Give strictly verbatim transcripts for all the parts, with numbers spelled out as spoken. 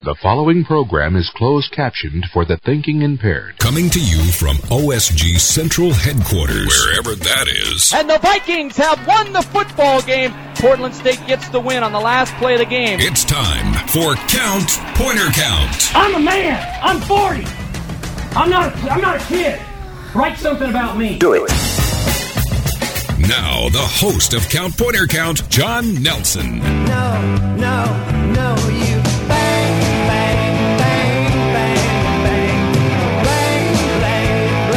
The following program is closed captioned for the thinking impaired. Coming to you from O S G Central Headquarters, wherever that is. And the Vikings have won the football game. Portland State gets the win on the last play of the game. It's time for Count Pointer Count. I'm a man. I'm forty. I'm not a, I'm not a kid. Write something about me. Do it. Now, the host of Count Pointer Count, John Nelson. No, no, no, you bang, bang, bang, bang, bang, bang, bang,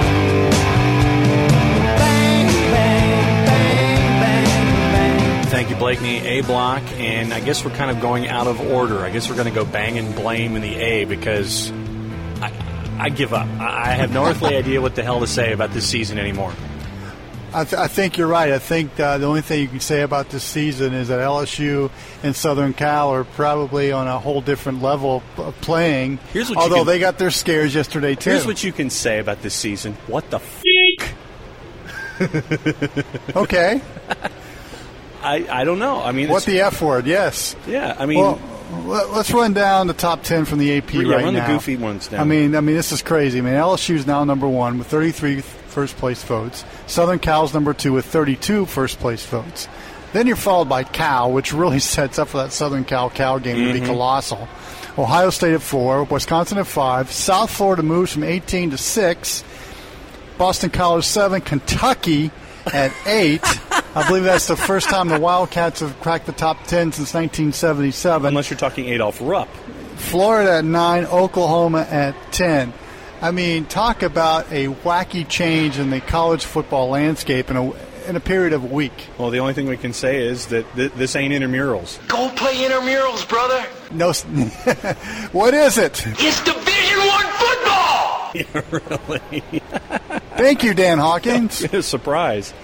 bang, bang, bang, bang, bang. Thank you, Blakeney. A block, and I guess we're kind of going out of order. I guess we're going to go bang and blame in the A because I, I give up. I have no earthly idea what the hell to say about this season anymore. I, th- I think you're right. I think uh, the only thing you can say about this season is that L S U and Southern Cal are probably on a whole different level of playing, Here's what although you can, they got their scares yesterday, too. Here's what you can say about this season. What the f***? Okay. I, I don't know. I mean, What the F word, yes. Yeah, I mean... Well, let's run down the top ten from the A P yeah, right run now. the goofy ones down. I mean, I mean, this is crazy. I mean, L S U's now number one with thirty-three first-place votes. Southern Cal's number two with thirty-two first-place votes. Then you're followed by Cal, which really sets up for that Southern Cal-Cal game mm-hmm. to be colossal. Ohio State at four, Wisconsin at five. South Florida moves from eighteen to six. Boston College seven. Kentucky at eight. I believe that's the first time the Wildcats have cracked the top ten since nineteen seventy-seven. Unless you're talking Adolph Rupp. Florida at nine, Oklahoma at ten. I mean, talk about a wacky change in the college football landscape in a, in a period of a week. Well, the only thing we can say is that th- this ain't intramurals. Go play intramurals, brother. No, what is it? It's Division One football. Yeah, really? Thank you, Dan Hawkins. Surprise.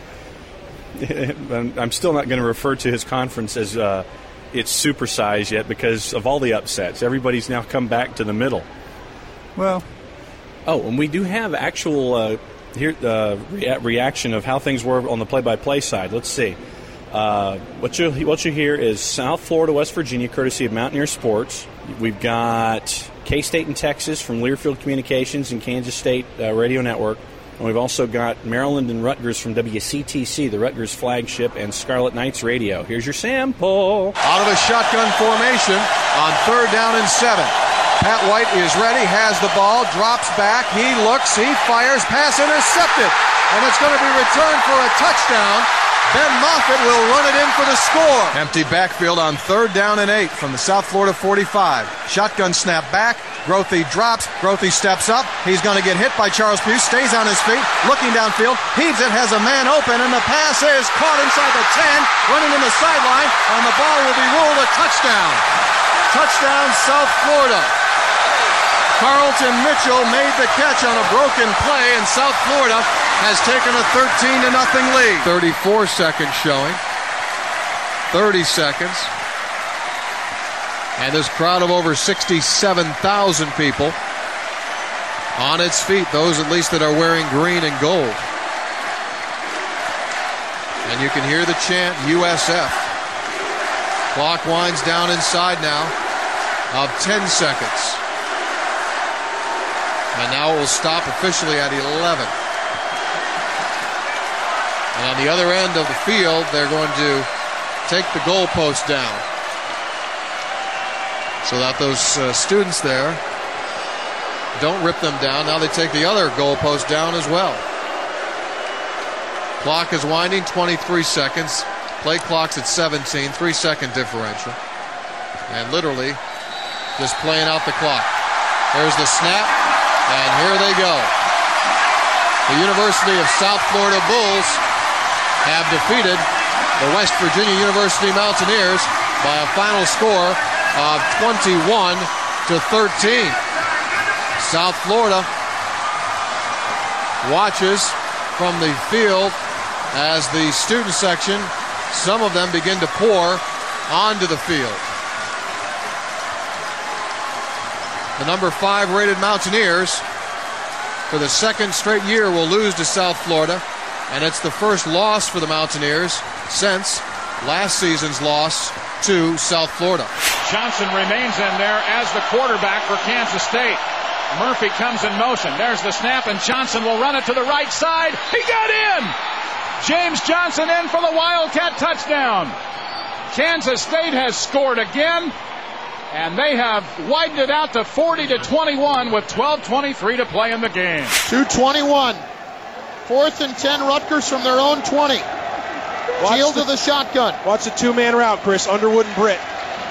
I'm still not going to refer to his conference as uh, it's supersized yet because of all the upsets. Everybody's now come back to the middle. Well, oh, and we do have actual uh, here uh, rea- reaction of how things were on the play-by-play side. Let's see. Uh, what you what you hear is South Florida, West Virginia, courtesy of Mountaineer Sports. We've got K-State and Texas from Learfield Communications and Kansas State uh, Radio Network. And we've also got Maryland and Rutgers from W C T C, the Rutgers flagship, and Scarlet Knights Radio. Here's your sample. Out of a shotgun formation on third down and seven. Pat White is ready, has the ball, drops back, he looks, he fires, pass intercepted. And it's going to be returned for a touchdown. Ben Moffitt will run it in for the score. Empty backfield on third down and eight from the South Florida forty-five. Shotgun snap back. Grothy drops. Grothy steps up. He's going to get hit by Charles Pugh. Stays on his feet. Looking downfield. Heaves it. Has a man open. And the pass is caught inside the ten. Running in the sideline. And the ball will be ruled a touchdown. Touchdown, South Florida. Carlton Mitchell made the catch on a broken play, and South Florida has taken a thirteen to nothing lead. thirty-four seconds showing. thirty seconds. And this crowd of over sixty-seven thousand people on its feet, those at least that are wearing green and gold. And you can hear the chant U S F. Clock winds down inside now of ten seconds. And now it will stop officially at eleven. And on the other end of the field, they're going to take the goalpost down so that those uh, students there don't rip them down. Now they take the other goalpost down as well. Clock is winding, twenty-three seconds. Play clock's at seventeen, three-second differential. And literally just playing out the clock. There's the snap. And here they go. The University of South Florida Bulls have defeated the West Virginia University Mountaineers by a final score of twenty-one to thirteen. South Florida watches from the field as the student section, some of them begin to pour onto the field. The number five rated Mountaineers for the second straight year will lose to South Florida, and it's the first loss for the Mountaineers since last season's loss to South Florida. Johnson remains in there as the quarterback for Kansas State. Murphy comes in motion. There's the snap, and Johnson will run it to the right side. He got in! James Johnson in for the Wildcat touchdown. Kansas State has scored again, and they have widened it out to forty to twenty-one with twelve twenty-three to play in the game. two twenty-one. Fourth and ten, Rutgers from their own twenty. Field to the shotgun. Watch the two-man route, Chris. Underwood and Britt.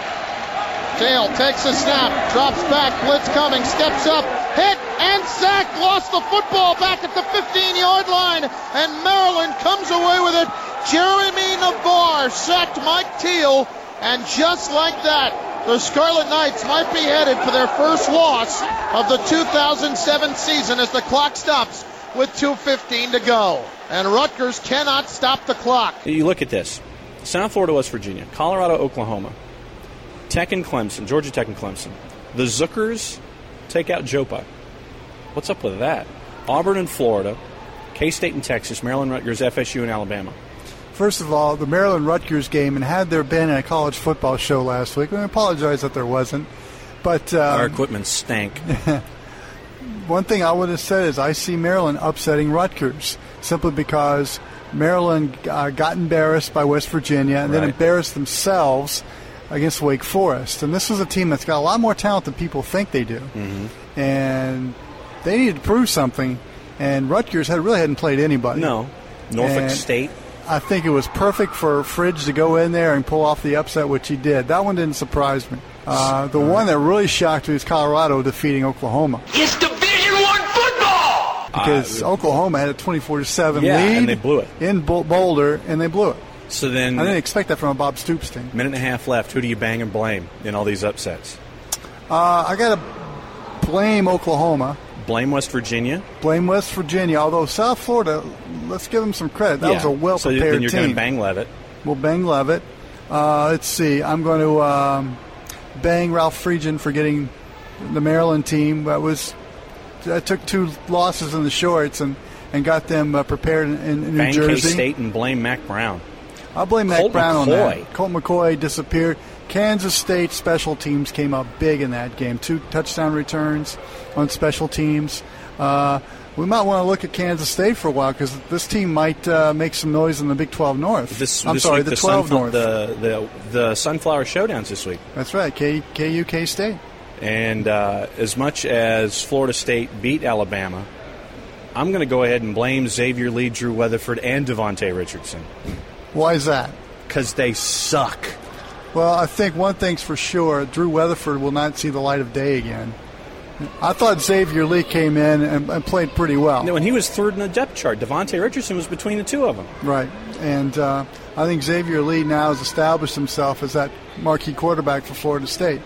Tail takes a snap, drops back, blitz coming, steps up, hit, and sacked. Lost the football back at the fifteen-yard line, and Maryland comes away with it. Jeremy Navarre sacked Mike Teal, and just like that, the Scarlet Knights might be headed for their first loss of the two thousand seven season as the clock stops with two fifteen to go. And Rutgers cannot stop the clock. You look at this. South Florida, West Virginia, Colorado, Oklahoma, Tech and Clemson, Georgia Tech and Clemson. The Zookers take out Jopa. What's up with that? Auburn and Florida, K-State and Texas, Maryland, Rutgers, F S U, and Alabama. First of all, the Maryland-Rutgers game, and had there been a college football show last week, I apologize that there wasn't, but um, our equipment stank. One thing I would have said is I see Maryland upsetting Rutgers simply because Maryland uh, got embarrassed by West Virginia and right. then embarrassed themselves against Wake Forest. And this is a team that's got a lot more talent than people think they do. Mm-hmm. And they needed to prove something, and Rutgers had really hadn't played anybody. No. Norfolk and State. I think it was perfect for Fridge to go in there and pull off the upset, which he did. That one didn't surprise me. Uh, the one that really shocked me was Colorado defeating Oklahoma. It's Division One football! Because uh, Oklahoma had a twenty-four to seven yeah, lead. and they blew it. In Boulder, and they blew it. So then, I didn't expect that from a Bob Stoops team. Minute and a half left. Who do you bang and blame in all these upsets? Uh, I got to blame Oklahoma. Blame West Virginia. Blame West Virginia. Although South Florida, let's give them some credit. That yeah. was a well so prepared then you're team. going to bang Leavitt. We'll bang Leavitt. Uh, let's see. I'm going to um, bang Ralph Friedgen for getting the Maryland team. That was that took two losses in the shorts and, and got them uh, prepared in, in New bang Jersey. K-State and blame Mac Brown. I'll blame Mac Colt Brown McCoy. on that. Colt McCoy disappeared. Kansas State special teams came up big in that game. Two touchdown returns on special teams. Uh, we might want to look at Kansas State for a while because this team might uh, make some noise in the Big twelve North. This, I'm this sorry, week, the, the twelve Sunfl- North. The, the, the Sunflower Showdowns this week. That's right, K, KU, K-State. And uh, as much as Florida State beat Alabama, I'm going to go ahead and blame Xavier Lee, Drew Weatherford, and Devontae Richardson. Why is that? Because they suck. Well, I think one thing's for sure, Drew Weatherford will not see the light of day again. I thought Xavier Lee came in and, and played pretty well. No, when he was third in the depth chart, Devontae Richardson was between the two of them. Right. And uh, I think Xavier Lee now has established himself as that marquee quarterback for Florida State.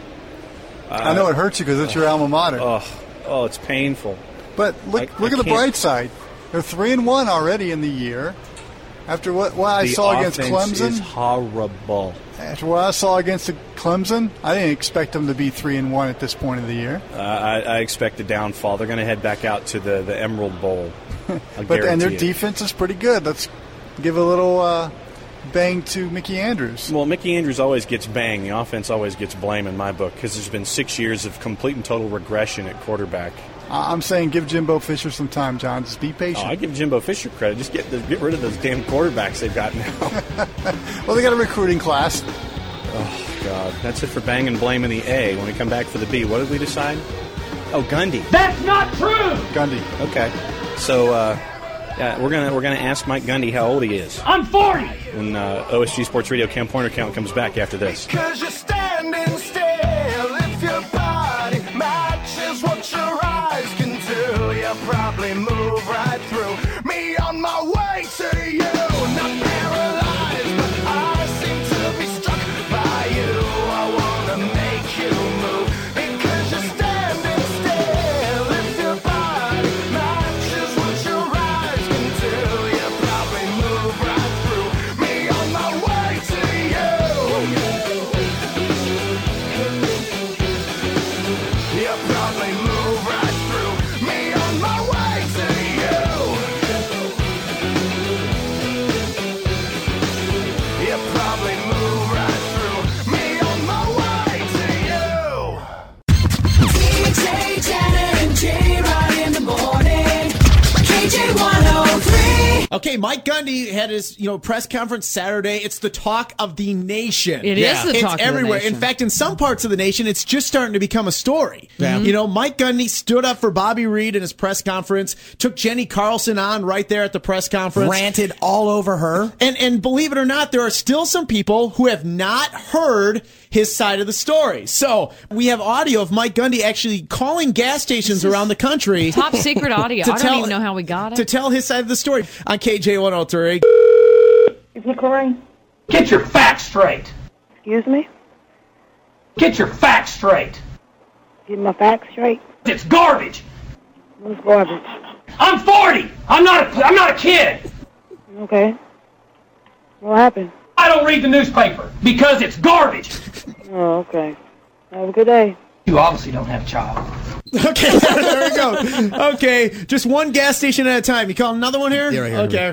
Uh, I know it hurts you because it's your alma mater. Oh, oh, it's painful. But look, I, look I at the can't. bright side. They're three and one already in the year. After what, what I the saw against offense Clemson, is horrible. After what I saw against the Clemson, I didn't expect them to be three and one at this point of the year. Uh, I, I expect a downfall. They're going to head back out to the, the Emerald Bowl. But and their it. defense is pretty good. Let's give a little uh, bang to Mickey Andrews. Well, Mickey Andrews always gets bang. The offense always gets blame in my book because there's been six years of complete and total regression at quarterback. I'm saying give Jimbo Fisher some time, John. Just be patient. Oh, I give Jimbo Fisher credit. Just get the, get rid of those damn quarterbacks they've got now. Well, they got a recruiting class. Oh, God. That's it for bang and blame in the A. When we come back for the B, what did we decide? Oh, Gundy. That's not true! Gundy. Okay. So uh, yeah, we're gonna we're gonna ask Mike Gundy how old he is. I'm forty! When uh, O S G Sports Radio Cam Pointer Count comes back after this. Cause you're standing still. If your body matches what your eyes can do, you'll probably move right through me on my way to you. Not paralyzed, but I seem to be struck by you. I wanna make you move because you're standing still. If your body matches what your eyes can do, you'll probably move right through me on my way to you. Okay, Mike Gundy had his, you know, press conference Saturday. It's the talk of the nation. It yeah. is the it's talk everywhere. of the nation. In fact, in some parts of the nation, it's just starting to become a story. Yeah. You know, Mike Gundy stood up for Bobby Reed in his press conference, took Jenny Carlson on right there at the press conference. Ranted all over her. And, and believe it or not, there are still some people who have not heard his side of the story. So we have audio of Mike Gundy actually calling gas stations around the country. Top secret audio. I don't tell, even know how we got it. To tell his side of the story on K J one oh three. Is he calling? Get your facts straight. Excuse me? Get your facts straight. Get my facts straight? It's garbage. What's garbage? I'm forty. I'm not a, I'm not a kid. Okay. What happened? I don't read the newspaper because it's garbage. Oh, okay. Have a good day. You obviously don't have a child. Okay, there we go. Okay, just one gas station at a time. You call another one here? Yeah, right here. Okay.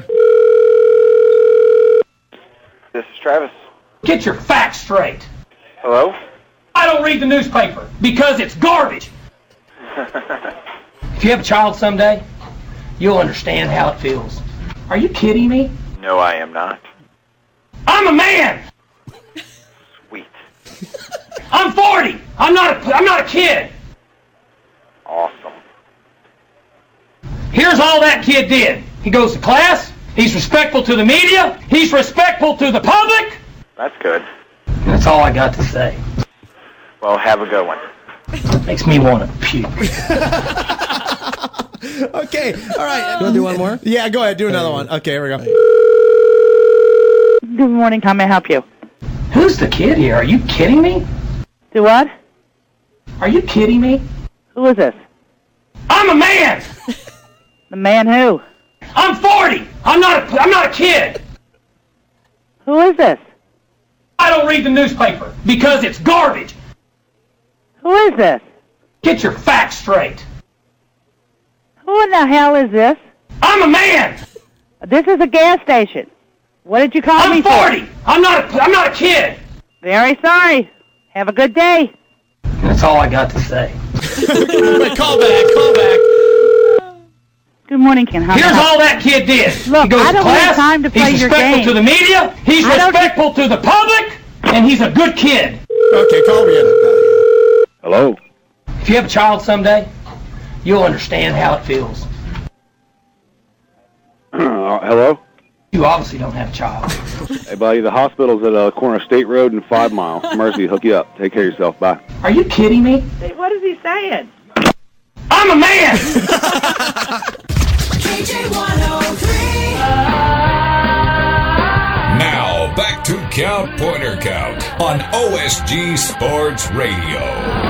This is Travis. Get your facts straight. Hello? I don't read the newspaper because it's garbage. If you have a child someday, you'll understand how it feels. Are you kidding me? No, I am not. I'm a man. Sweet. I'm forty. I'm not a, I'm not a kid. Awesome. Here's all that kid did. He goes to class. He's respectful to the media. He's respectful to the public. That's good. That's all I got to say. Well, have a good one. Makes me want to puke. Okay, all right. You want to do one more? Yeah, go ahead. Do another one. Okay, here we go. Good morning. How may I help you? Who's the kid here? Are you kidding me? Do what? Are you kidding me? Who is this? I'm a man. The man who? I'm forty. I'm not a, I'm not a kid. Who is this? I don't read the newspaper because it's garbage. Who is this? Get your facts straight. Who in the hell is this? I'm a man. This is a gas station. What did you call I'm me for? I'm forty. I'm not a, I'm not a kid. Very sorry. Have a good day. That's all I got to say. Call back, call back. Good morning, Ken. How Here's may I- all that kid did. Look, he goes I don't to class, have time to play he's your respectful game. to the media, he's I don't- respectful to the public, and he's a good kid. Okay, call me in. Hello? If you have a child someday, you'll understand how it feels. Uh, hello? You obviously don't have a child. Hey, buddy, the hospital's at uh, corner of State Road and Five Mile. Mercy, hook you up. Take care of yourself. Bye. Are you kidding me? What is he saying? I'm a man! K J one oh three. Now, back to Count Pointer Count on O S G Sports Radio.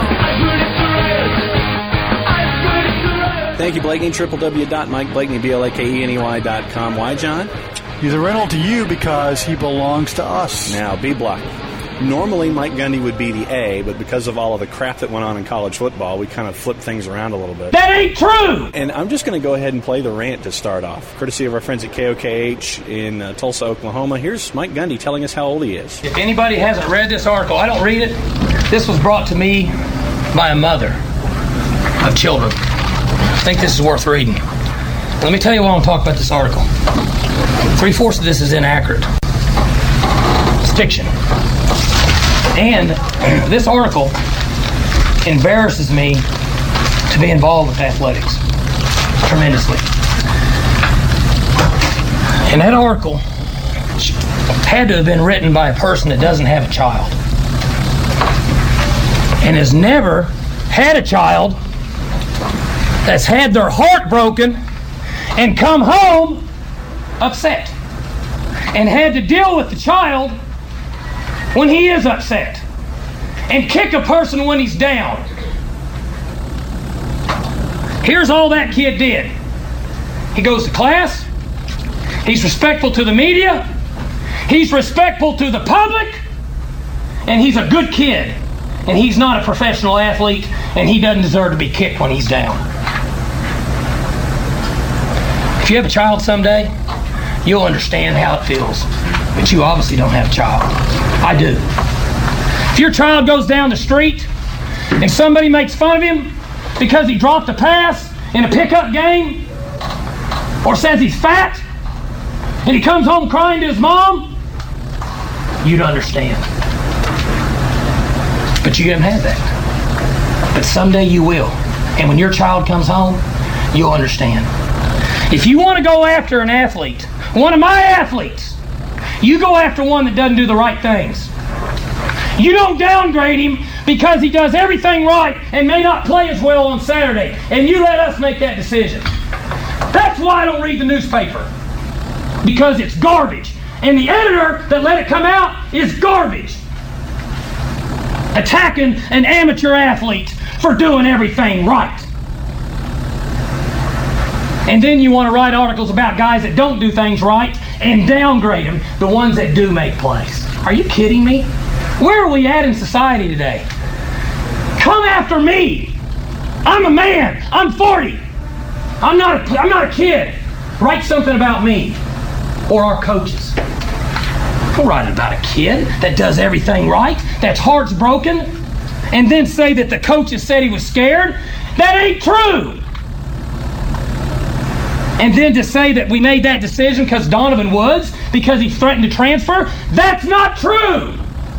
Thank you, Blakeney. w w w dot mike blakeney b l a k e n e y dot com. Why, John? He's a rental to you because he belongs to us. Now, B block. Normally, Mike Gundy would be the A, but because of all of the crap that went on in college football, we kind of flipped things around a little bit. That ain't true! And I'm just going to go ahead and play the rant to start off, courtesy of our friends at K O K H in uh, Tulsa, Oklahoma. Here's Mike Gundy telling us how old he is. If anybody hasn't read this article, I don't read it. This was brought to me by a mother of children. I think this is worth reading. Let me tell you why I want to talk about this article. Three-fourths of this is inaccurate. It's fiction. And this article embarrasses me to be involved with athletics tremendously. And that article had to have been written by a person that doesn't have a child and has never had a child that's had their heart broken and come home upset and had to deal with the child when he is upset and kick a person when he's down. Here's all that kid did. He goes to class. He's respectful to the media. He's respectful to the public. And he's a good kid. And he's not a professional athlete. And he doesn't deserve to be kicked when he's down. If you have a child someday, you'll understand how it feels. But you obviously don't have a child. I do. If your child goes down the street and somebody makes fun of him because he dropped a pass in a pickup game or says he's fat and he comes home crying to his mom, you'd understand. But you haven't had that. But someday you will. And when your child comes home, you'll understand. If you want to go after an athlete, one of my athletes, you go after one that doesn't do the right things. You don't downgrade him because he does everything right and may not play as well on Saturday. And you let us make that decision. That's why I don't read the newspaper. Because it's garbage. And the editor that let it come out is garbage. Attacking an amateur athlete for doing everything right. And then you want to write articles about guys that don't do things right and downgrade them, the ones that do make plays. Are you kidding me? Where are we at in society today? Come after me. I'm a man. I'm forty. I'm not a, I'm not a kid. Write something about me or our coaches. Don't write about a kid that does everything right, that's heart's broken, and then say that the coaches said he was scared. That ain't true. And then to say that we made that decision because Donovan Woods, because he threatened to transfer, that's not true.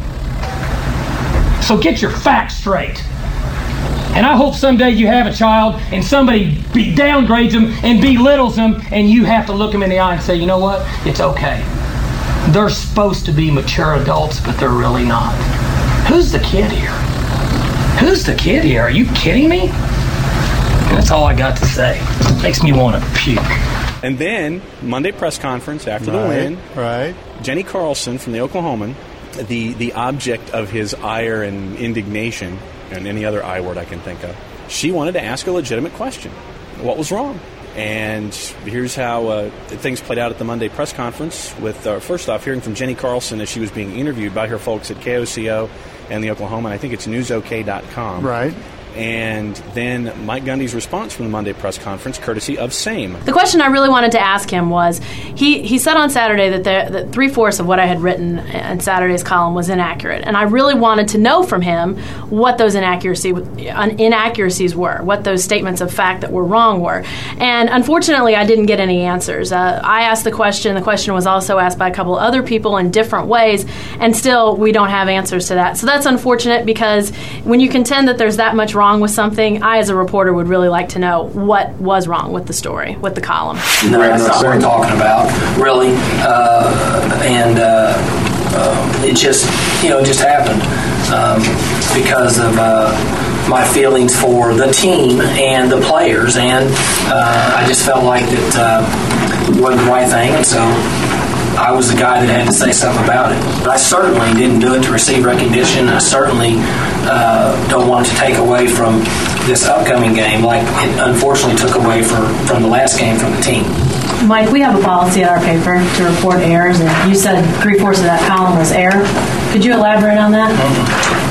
So get your facts straight. And I hope someday you have a child and somebody be downgrades them and belittles them, and you have to look them in the eye and say, you know what? It's okay. They're supposed to be mature adults, but they're really not. Who's the kid here? Who's the kid here? Are you kidding me? That's all I got to say. Makes me want to puke. And then, Monday press conference after right, the win. Right. Jenny Carlson from the Oklahoman, the, the object of his ire and indignation, and any other I word I can think of, she wanted to ask a legitimate question. What was wrong? And here's how uh, things played out at the Monday press conference with, uh, first off, hearing from Jenny Carlson as she was being interviewed by her folks at K O C O and the Oklahoma, and I think it's news O K dot com. Right. And then Mike Gundy's response from the Monday press conference, courtesy of Same. The question I really wanted to ask him was, he, he said on Saturday that, the, that three-fourths of what I had written in Saturday's column was inaccurate. And I really wanted to know from him what those inaccuracy, inaccuracies were, what those statements of fact that were wrong were. And unfortunately, I didn't get any answers. Uh, I asked the question. The question was also asked by a couple other people in different ways, and still we don't have answers to that. So that's unfortunate, because when you contend that there's that much wrong with something, I as a reporter would really like to know what was wrong with the story, with the column. No, that's not what we're talking about, really. Uh, and uh, uh, it just, you know, just happened um, because of uh, my feelings for the team and the players, and uh, I just felt like that uh, it wasn't the right thing, and so I was the guy that had to say something about it. But I certainly didn't do it to receive recognition. I certainly uh, don't want it to take away from this upcoming game, like it unfortunately took away for, from the last game from the team. Mike, we have a policy at our paper to report errors, and you said three-fourths of that column was error. Could you elaborate on that? Mm-hmm.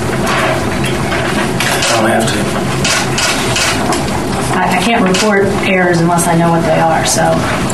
I don't have to. I, I can't report errors unless I know what they are, so...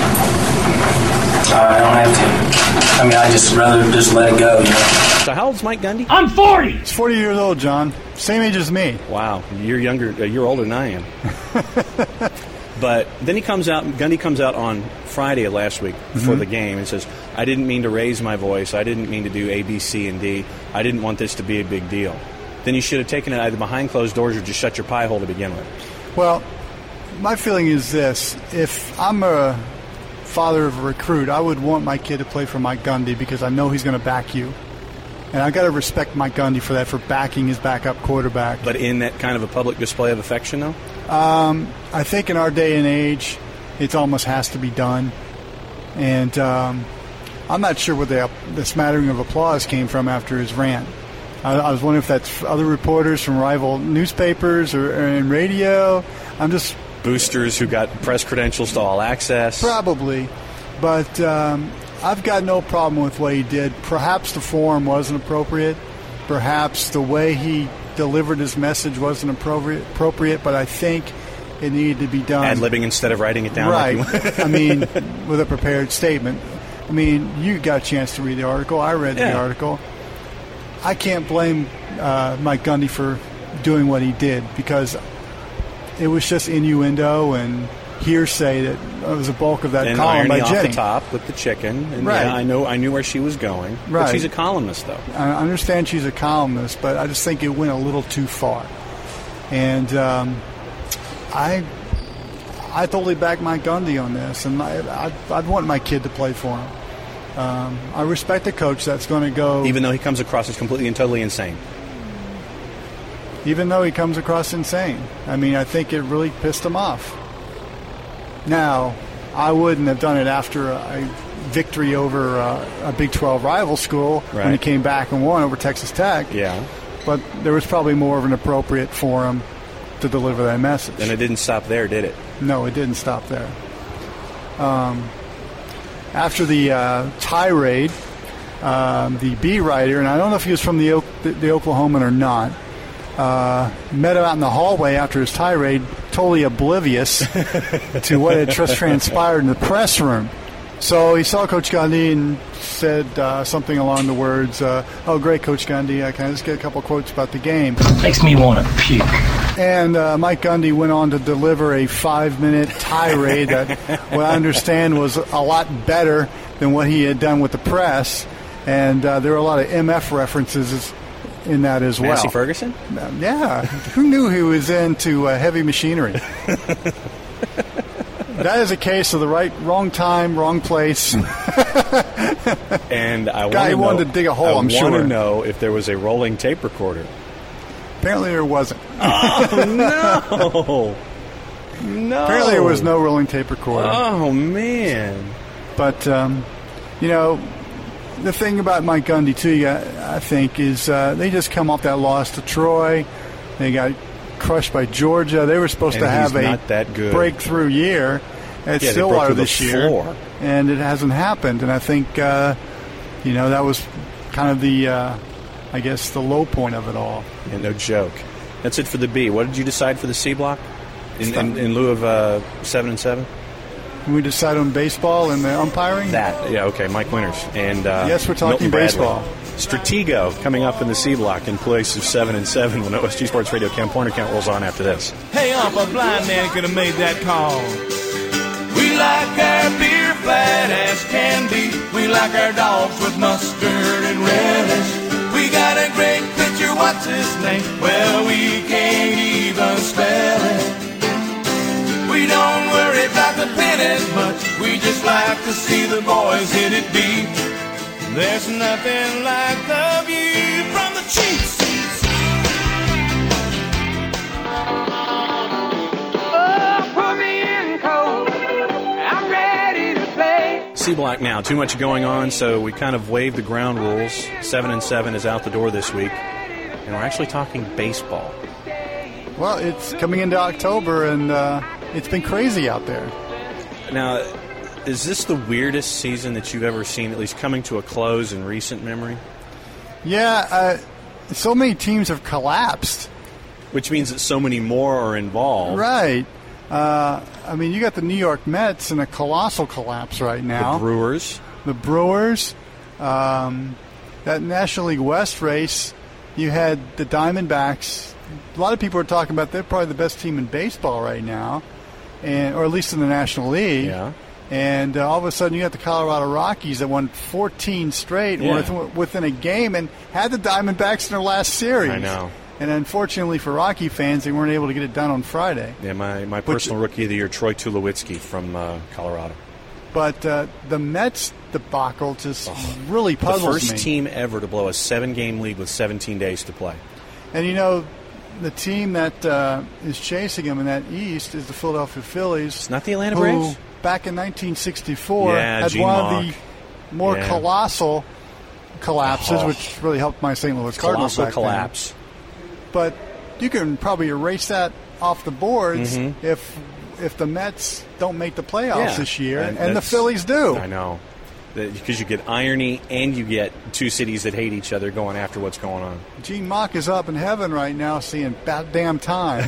I don't have to. I mean, I just rather just let it go, you know. So how old's Mike Gundy? I'm forty! He's forty years old, John. Same age as me. Wow. You're younger. Uh, you're older than I am. But then he comes out, Gundy comes out on Friday of last week before mm-hmm. the game and says, I didn't mean to raise my voice. I didn't mean to do A, B, C, and D. I didn't want this to be a big deal. Then you should have taken it either behind closed doors or just shut your pie hole to begin with. Well, my feeling is this. If I'm a father of a recruit, I would want my kid to play for Mike Gundy because I know he's going to back you. And I got to respect Mike Gundy for that, for backing his backup quarterback. But in that kind of a public display of affection, though? Um, I think in our day and age, it almost has to be done. And um, I'm not sure where the, the smattering of applause came from after his rant. I, I was wondering if that's other reporters from rival newspapers or, or in radio. I'm just... Boosters who got press credentials to All Access. Probably. But um, I've got no problem with what he did. Perhaps the form wasn't appropriate. Perhaps the way he delivered his message wasn't appropriate, appropriate but I think it needed to be done. Ad-libbing instead of writing it down. Right. Like I mean, with a prepared statement. I mean, you got a chance to read the article. I read yeah. the article. I can't blame uh, Mike Gundy for doing what he did because it was just innuendo and hearsay that uh, was the bulk of that and column by irony off Jenny. the top with the chicken. And Right. yeah, I know. I knew where she was going. Right. But she's a columnist, though. I understand she's a columnist, but I just think it went a little too far. And um, I I totally back Mike Gundy on this, and I, I'd, I'd want my kid to play for him. Um, I respect a coach that's going to go... Even though he comes across as completely and totally insane. Even though he comes across insane. I mean, I think it really pissed him off. Now, I wouldn't have done it after a, a victory over uh, a Big twelve rival school Right. when he came back and won over Texas Tech. Yeah. But there was probably more of an appropriate forum to deliver that message. And it didn't stop there, did it? No, it didn't stop there. Um, after the uh, tirade, um, the B writer, and I don't know if he was from the, o- the, the Oklahoman or not, uh, met him out in the hallway after his tirade, totally oblivious to what had just transpired in the press room. So he saw Coach Gundy and said uh, something along the words, uh, oh, great, Coach Gundy, I can I just get a couple quotes about the game. Makes me want to puke. And uh, Mike Gundy went on to deliver a five-minute tirade that, what I understand, was a lot better than what he had done with the press. And uh, there were a lot of M F references in that as well. Massey Ferguson? Uh, yeah. Who knew he was into uh, heavy machinery? That is a case of the right, wrong time, wrong place. And I Guy want wanted to dig a hole, I I'm sure. want to know if there was a rolling tape recorder. Apparently there wasn't. Oh, no. No. Apparently there was no rolling tape recorder. Oh, man. But, um, you know, the thing about Mike Gundy, too, I think, is uh, they just come off that loss to Troy. They got crushed by Georgia. They were supposed And to have he's a not that good. breakthrough year at Yeah, they broke Stillwater through the this year. floor. And it hasn't happened. And I think, uh, you know, that was kind of the, uh, I guess, the low point of it all. Yeah, no joke. That's it for the B. What did you decide for the C block in, in, in lieu of uh, seven and seven? Can we decide on baseball and the umpiring? That, yeah, okay, Mike Winters. And uh, Yes, we're talking Milton Bradley. baseball. Stratego coming up in the C block in place of seven and seven when O S G Sports Radio Camp Pointer Count rolls on after this. Hey, I'm a blind man could have made that call. We like our beer flat as can be. We like our dogs with mustard and relish. We got a great pitcher, what's his name? Well, we can't even spell it. We don't worry about the pennies much. We just like to see the boys hit it deep. There's nothing like the view from the cheap seats. Oh, put me in cold. I'm ready to play. C block now. Too much going on, so we kind of waived the ground rules. Seven and seven is out the door this week, and we're actually talking baseball. Well, it's coming into October, and uh, it's been crazy out there. Now, is this the weirdest season that you've ever seen, at least coming to a close in recent memory? Yeah, uh, so many teams have collapsed. Which means that so many more are involved. Right. Uh, I mean, you got the New York Mets in a colossal collapse right now. The Brewers. The Brewers. Um, that National League West race, you had the Diamondbacks. A lot of people are talking about they're probably the best team in baseball right now, and or at least in the National League. Yeah. And uh, all of a sudden, you got the Colorado Rockies that won fourteen straight Yeah. with, within a game and had the Diamondbacks in their last series. I know. And unfortunately for Rocky fans, they weren't able to get it done on Friday. Yeah, my, my But- personal rookie of the year, Troy Tulowitzki from uh, Colorado. But uh, the Mets debacle just really The puzzles first me. team ever to blow a seven-game lead with seventeen days to play. And, you know, the team that uh, is chasing them in that East is the Philadelphia Phillies. It's not the Atlanta who, Braves? back in nineteen sixty-four, Yeah, had Gene one Mauch. of the more Yeah. colossal collapses, Oh. which really helped my Saint Louis Cardinals Colossal back collapse. then. But you can probably erase that off the boards Mhm. if if the Mets don't make the playoffs Yeah. this year, And and, the that's- Phillies do. I know. Because you get irony and you get two cities that hate each other going after what's going on. Gene Mauch is up in heaven right now seeing about damn time.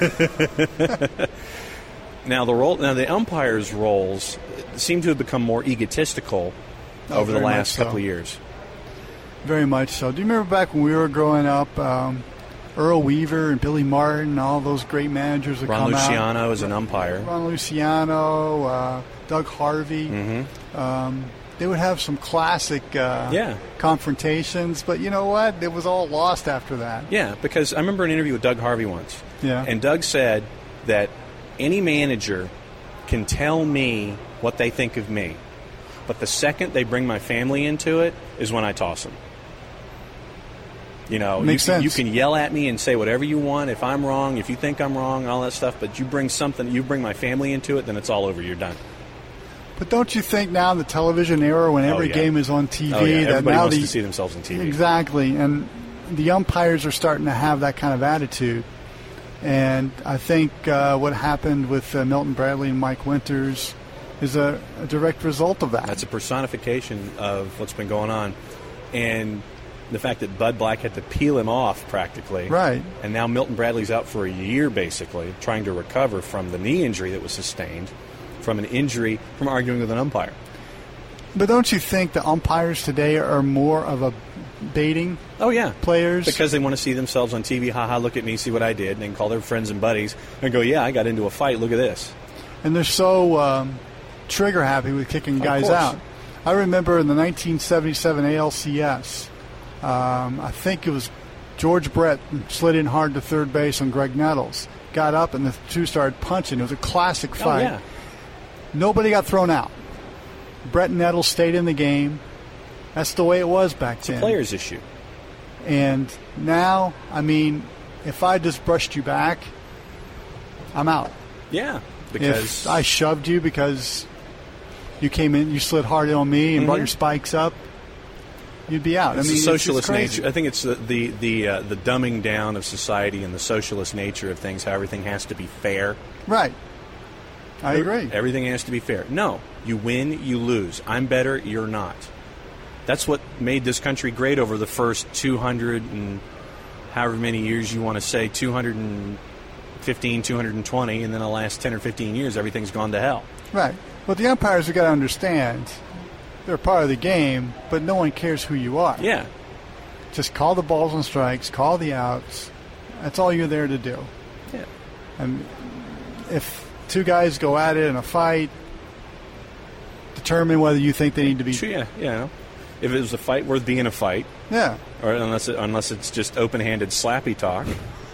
Now the role, now the umpires' roles seem to have become more egotistical Oh, over the very last much so. couple of years. Very much so. Do you remember back when we were growing up, um, Earl Weaver and Billy Martin, all those great managers would Ron come out. Luciano is an umpire. Ron Luciano, uh, Doug Harvey. Mm-hmm. Um, they would have some classic uh, Yeah. confrontations, but you know what? It was all lost after that. Yeah, because I remember an interview with Doug Harvey once. Yeah. And Doug said that any manager can tell me what they think of me, but the second they bring my family into it is when I toss them. You know, Makes you, can- sense. you can yell at me and say whatever you want. If I'm wrong, if you think I'm wrong, all that stuff, but you bring something, you bring my family into it, then it's all over. You're done. But don't you think now in the television era, when every Oh, yeah. game is on T V, Oh, yeah. that Everybody now wants the to see themselves on T V. exactly, and the umpires are starting to have that kind of attitude. And I think uh, what happened with uh, Milton Bradley and Mike Winters is a, a direct result of that. That's a personification of what's been going on. And the fact that Bud Black had to peel him off practically. Right. And now Milton Bradley's out for a year, basically, trying to recover from the knee injury that was sustained, from an injury from arguing with an umpire. But don't you think the umpires today are more of a baiting Oh, yeah. players? Because they want to see themselves on T V. Ha ha, look at me, see what I did. And they can call their friends and buddies and go, yeah, I got into a fight. Look at this. And they're so um, trigger happy with kicking Of guys course. out. I remember in the nineteen seventy-seven A L C S, um, I think it was George Brett slid in hard to third base on Greg Nettles. Got up and the two started punching. It was a classic Oh, fight. yeah. Nobody got thrown out. Brett Nettles stayed in the game. That's the way it was back It's a then. player's issue. And now, I mean, if I just brushed you back, I'm out. Yeah. Because If I shoved you because you came in, you slid hard in on me and Mhm. brought your spikes up, you'd be out. It's I mean, the socialist it's, it's crazy. nature. I think it's the the the, uh, the dumbing down of society and the socialist nature of things. How everything has to be fair. Right. I agree. Everything has to be fair. No, you win, you lose. I'm better, you're not. That's what made this country great over the first two hundred and however many years you want to say, two hundred fifteen, two hundred twenty, and then the last ten or fifteen years, everything's gone to hell. Right. But the umpires have got to understand they're part of the game, but no one cares who you are. Yeah. Just call the balls and strikes, call the outs. That's all you're there to do. Yeah. And if two guys go at it in a fight, determine whether you think they need to be. Sure, yeah, yeah. If it was a fight worth being a fight, Yeah. or unless it, unless it's just open-handed slappy talk,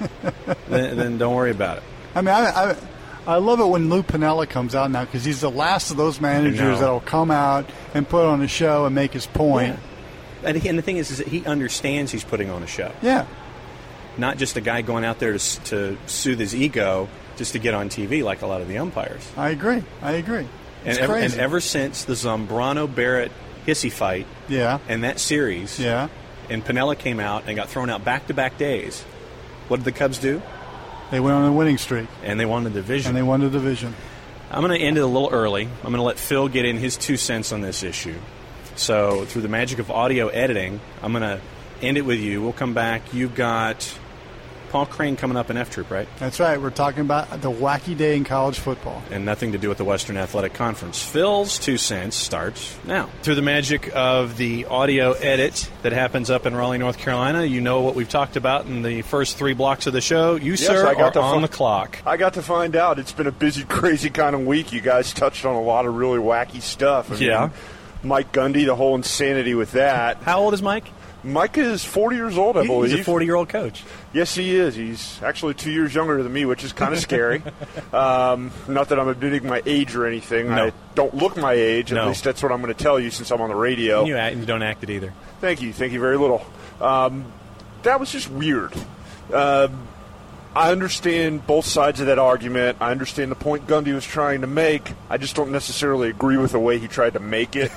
then, then don't worry about it. I mean, I, I, I love it when Lou Piniella comes out now because he's the last of those I know. managers that will come out and put on a show and make his point. Yeah. And, he, and the thing is, is that he understands he's putting on a show. Yeah. Not just a guy going out there to, s- to soothe his ego just to get on T V like a lot of the umpires. I agree. I agree. And It's ever, and crazy. ever since the Zambrano-Barrett hissy fight Yeah. and that series, Yeah. and Piniella came out and got thrown out back-to-back days, what did the Cubs do? They went on a winning streak. And they won the division. And they won the division. I'm going to end it a little early. I'm going to let Phil get in his two cents on this issue. So through the magic of audio editing, I'm going to end it with you. We'll come back. You've got Paul Crane coming up in F-Troop, right? That's right. We're talking about the wacky day in college football. And nothing to do with the Western Athletic Conference. Phil's two cents starts now. Through the magic of the audio edit that happens up in Raleigh, North Carolina, you know what we've talked about in the first three blocks of the show. You, Yes, sir, I got are to on fi- the clock. I got to find out. It's been a busy, crazy kind of week. You guys touched on a lot of really wacky stuff. I Yeah. mean, Mike Gundy, the whole insanity with that. How old is Mike? Mike is forty years old, I He- believe. He's a forty-year-old coach. Yes, he is. He's actually two years younger than me, which is kind of scary. Um, not that I'm admitting my age or anything. No. I don't look my age. At No. least that's what I'm going to tell you since I'm on the radio. And you, act, you don't act it either. Thank you. Thank you very little. Um, that was just weird. Um, I understand both sides of that argument. I understand the point Gundy was trying to make. I just don't necessarily agree with the way he tried to make it.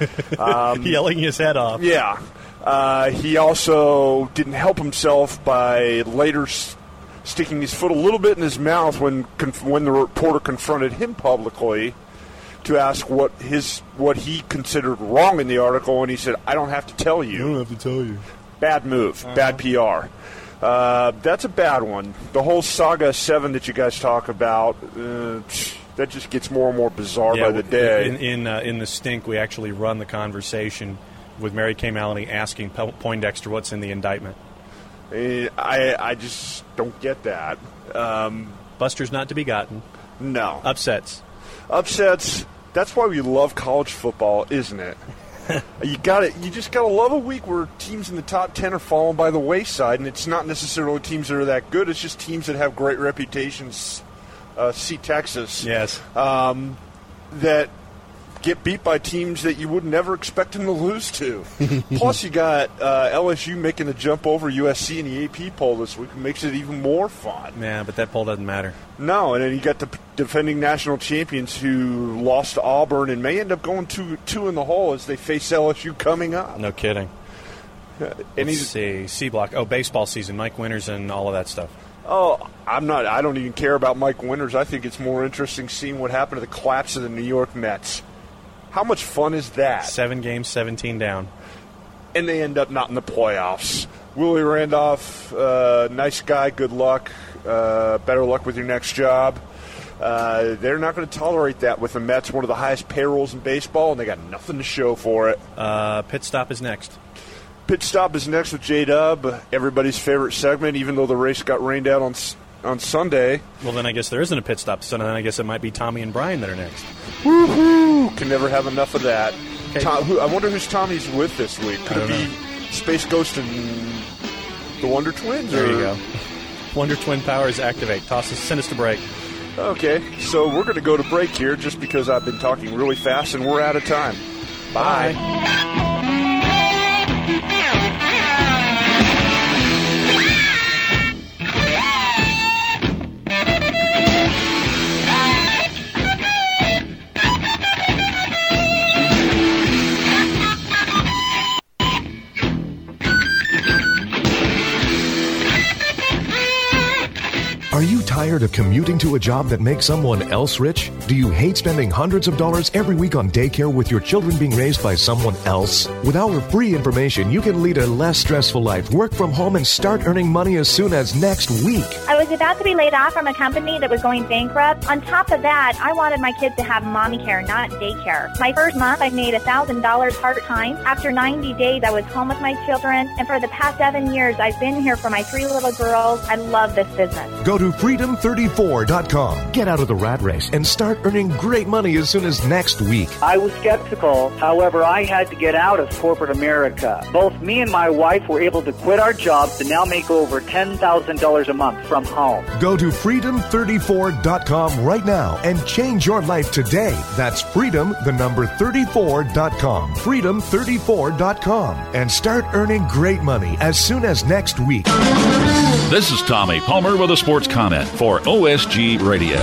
um, Yelling his head off. Yeah. Uh, he also didn't help himself by later s- sticking his foot a little bit in his mouth when conf- when the reporter confronted him publicly to ask what his what he considered wrong in the article, and he said, "I don't have to tell you." I don't have to tell you. Bad move. Bad P R. Uh, that's a bad one. The whole Saga seven that you guys talk about, uh, that just gets more and more bizarre by the day. In in, uh, in the stink, we actually run the conversation with Mary Kay Maloney asking Pe- Poindexter what's in the indictment. I I just don't get that. Um, Busters not to be gotten. No. Upsets. Upsets. That's why we love college football, isn't it? you got it. You just gotta love a week where teams in the top ten are falling by the wayside, and it's not necessarily teams that are that good. It's just teams that have great reputations. Uh, see Texas. Yes. Um, that get beat by teams that you would never expect them to lose to. Plus, you got uh, L S U making the jump over U S C in the A P poll this week. It makes it even more fun. Yeah, but that poll doesn't matter. No, and then you got the defending national champions who lost to Auburn and may end up going two two in the hole as they face L S U coming up. No kidding. Uh, and Let's see, C block. Oh, baseball season, Mike Winters and all of that stuff. Oh, I'm not. I don't even care about Mike Winters. I think it's more interesting seeing what happened to the collapse of the New York Mets. How much fun is that? Seven games, seventeen down. And they end up not in the playoffs. Willie Randolph, uh, nice guy, good luck. Uh, better luck with your next job. Uh, they're not going to tolerate that with the Mets, one of the highest payrolls in baseball, and they got nothing to show for it. Uh, pit stop is next. Pit stop is next with J-Dub, everybody's favorite segment, even though the race got rained out on on Sunday. Well, then I guess there isn't a pit stop, so then I guess it might be Tommy and Brian that are next. Woohoo! Can never have enough of that. Okay. Tom, who, I wonder who's Tommy's with this week. Could it be know. Space Ghost and the Wonder Twins? There or? you go. Wonder Twin powers activate. Toss us, send us to break. Okay, so we're going to go to break here just because I've been talking really fast and we're out of time. Bye. Bye. Are you tired of commuting to a job that makes someone else rich? Do you hate spending hundreds of dollars every week on daycare with your children being raised by someone else? With our free information, you can lead a less stressful life, work from home, and start earning money as soon as next week. I was about to be laid off from a company that was going bankrupt. On top of that, I wanted my kids to have mommy care, not daycare. My first month, I made one thousand dollars part-time. After ninety days, I was home with my children. And for the past seven years, I've been here for my three little girls. I love this business. Go to freedom thirty-four dot com. Get out of the rat race and start earning great money as soon as next week. I was skeptical. However, I had to get out of corporate America. Both me and my wife were able to quit our jobs and now make over ten thousand dollars a month from home. Go to freedom thirty-four dot com right now and change your life today. That's freedom, the number thirty-four dot com. freedom thirty-four dot com. And start earning great money as soon as next week. This is Tommy Palmer with a sports comment for O S G Radio.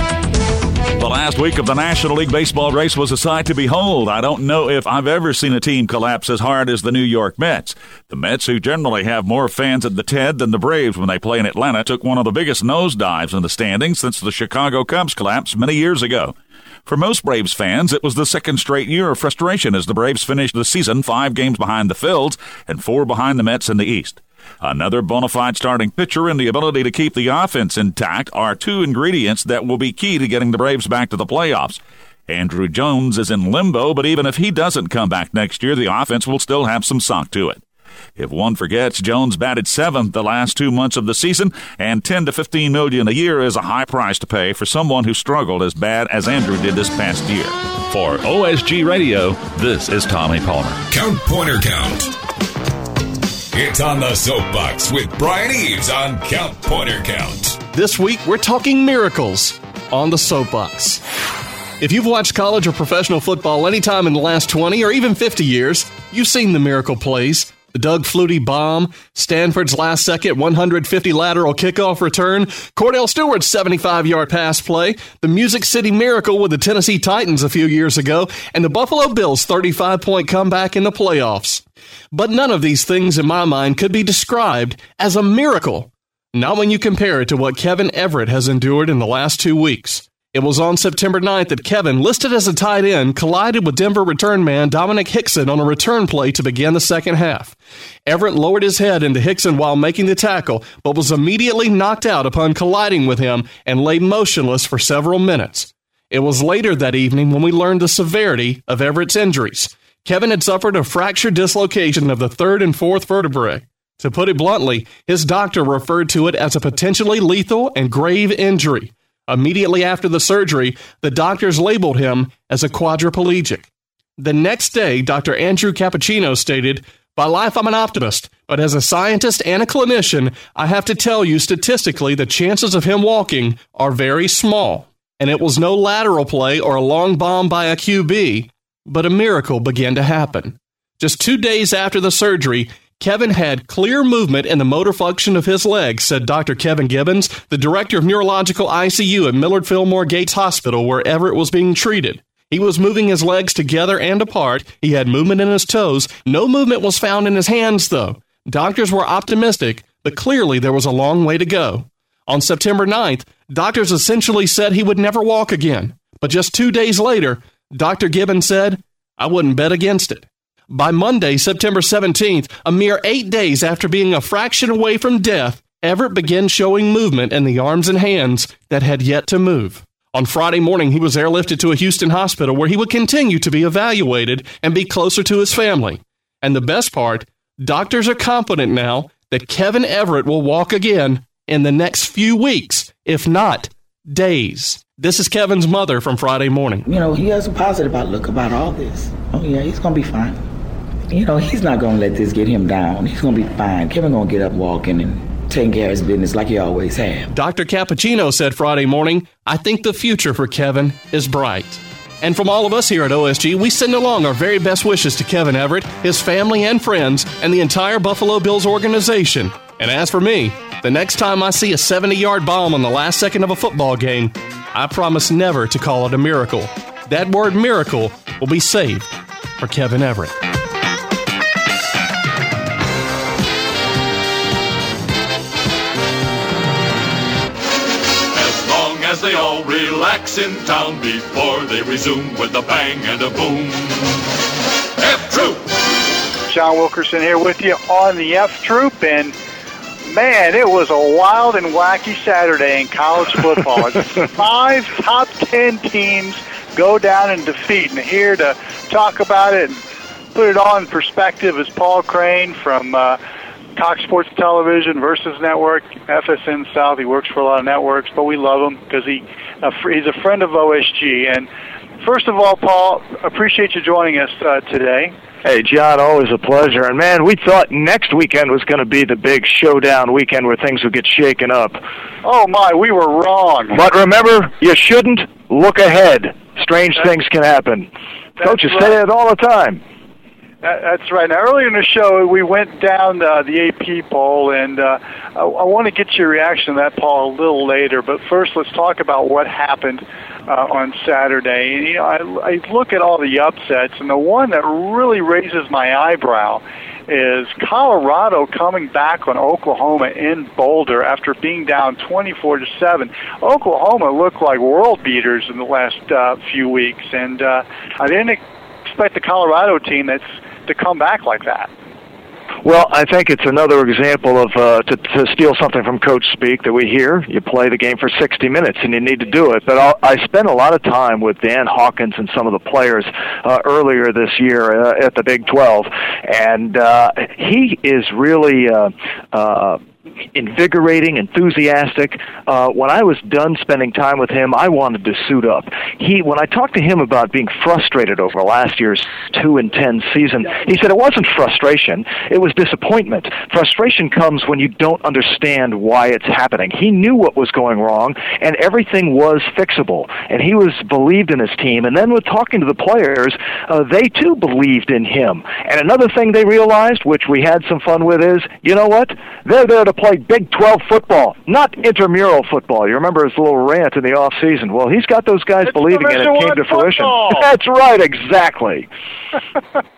The last week of the National League Baseball race was a sight to behold. I don't know if I've ever seen a team collapse as hard as the New York Mets. The Mets, who generally have more fans at the Ted than the Braves when they play in Atlanta, took one of the biggest nosedives in the standings since the Chicago Cubs collapse many years ago. For most Braves fans, it was the second straight year of frustration as the Braves finished the season five games behind the Phils and four behind the Mets in the East. Another bona fide starting pitcher and the ability to keep the offense intact are two ingredients that will be key to getting the Braves back to the playoffs. Andrew Jones is in limbo, but even if he doesn't come back next year, the offense will still have some sunk to it. If one forgets, Jones batted seventh the last two months of the season, and ten to fifteen million dollars a year is a high price to pay for someone who struggled as bad as Andrew did this past year. For O S G Radio, this is Tommy Palmer. Count Pointer Count. It's on the Soapbox with Brian Eaves on Count Pointer Count. This week, we're talking miracles on the Soapbox. If you've watched college or professional football anytime in the last twenty or even fifty years, you've seen the miracle plays. The Doug Flutie bomb, Stanford's last-second one hundred fifty lateral kickoff return, Cordell Stewart's seventy-five-yard pass play, the Music City Miracle with the Tennessee Titans a few years ago, and the Buffalo Bills' thirty-five point comeback in the playoffs. But none of these things, in my mind, could be described as a miracle. Not when you compare it to what Kevin Everett has endured in the last two weeks. It was on September ninth that Kevin, listed as a tight end, collided with Denver return man Dominic Hickson on a return play to begin the second half. Everett lowered his head into Hickson while making the tackle, but was immediately knocked out upon colliding with him and lay motionless for several minutes. It was later that evening when we learned the severity of Everett's injuries. Kevin had suffered a fractured dislocation of the third and fourth vertebrae. To put it bluntly, his doctor referred to it as a potentially lethal and grave injury. Immediately after the surgery, the doctors labeled him as a quadriplegic. The next day, Doctor Andrew Cappuccino stated, "By life, I'm an optimist, but as a scientist and a clinician, I have to tell you statistically the chances of him walking are very small." And it was no lateral play or a long bomb by a Q B, but a miracle began to happen. Just two days after the surgery, Kevin had clear movement in the motor function of his legs, said Doctor Kevin Gibbons, the director of neurological I C U at Millard Fillmore Gates Hospital, where Everett was being treated. He was moving his legs together and apart. He had movement in his toes. No movement was found in his hands, though. Doctors were optimistic, but clearly there was a long way to go. On September ninth, doctors essentially said he would never walk again. But just two days later, Doctor Gibbons said, "I wouldn't bet against it." By Monday, September seventeenth, a mere eight days after being a fraction away from death, Everett began showing movement in the arms and hands that had yet to move. On Friday morning, he was airlifted to a Houston hospital where he would continue to be evaluated and be closer to his family. And the best part, doctors are confident now that Kevin Everett will walk again in the next few weeks, if not days. This is Kevin's mother from Friday morning. You know, he has a positive outlook about all this. Oh, yeah, he's going to be fine. You know, he's not going to let this get him down. He's going to be fine. Kevin going to get up walking and taking care of his business like he always has. Doctor Cappuccino said Friday morning, "I think the future for Kevin is bright." And from all of us here at O S G, we send along our very best wishes to Kevin Everett, his family and friends, and the entire Buffalo Bills organization. And as for me, the next time I see a seventy-yard bomb on the last second of a football game, I promise never to call it a miracle. That word miracle will be saved for Kevin Everett. As they all relax in town before they resume with a bang and a boom. F Troop. John Wilkerson here with you on the F Troop, and man, it was a wild and wacky Saturday in college football. Five top ten teams go down in defeat, and here to talk about it and put it all in perspective is Paul Crane from uh, Cox Sports Television versus Network, F S N South. He works for a lot of networks, but we love him because he uh, he's a friend of O S G. And first of all, Paul, appreciate you joining us uh, today. Hey, John, always a pleasure. And, man, we thought next weekend was going to be the big showdown weekend where things would get shaken up. Oh, my, we were wrong. But remember, you shouldn't look ahead. Strange that's, things can happen. Coaches right. say that all the time. That's right. Now, earlier in the show, we went down uh, the A P poll, and uh, I, I want to get your reaction to that, Paul, a little later. But first, let's talk about what happened uh, on Saturday. And, you know, I, I look at all the upsets, and the one that really raises my eyebrow is Colorado coming back on Oklahoma in Boulder after being down twenty-four to seven. Oklahoma looked like world beaters in the last uh, few weeks, and uh, I didn't expect the Colorado team that's to come back like that. Well, I think it's another example of uh, to, to steal something from Coach Speak that we hear. You play the game for sixty minutes, and you need to do it. But I'll, I spent a lot of time with Dan Hawkins and some of the players uh, earlier this year uh, at the Big twelve, and uh, he is really uh, uh, invigorating, enthusiastic. Uh, when I was done spending time with him, I wanted to suit up. He, when I talked to him about being frustrated over last year's two and ten season, he said it wasn't frustration; it was disappointment. Frustration comes when you don't understand why it's happening. He knew what was going wrong, and everything was fixable. And he was believed in his team. And then with talking to the players, uh, they too believed in him. And another thing they realized, which we had some fun with, is you know what? They're there to play Big twelve football, not intramural football. You remember his little rant in the off season. Well, he's got those guys it's believing in it. It came to fruition. That's right, exactly. uh,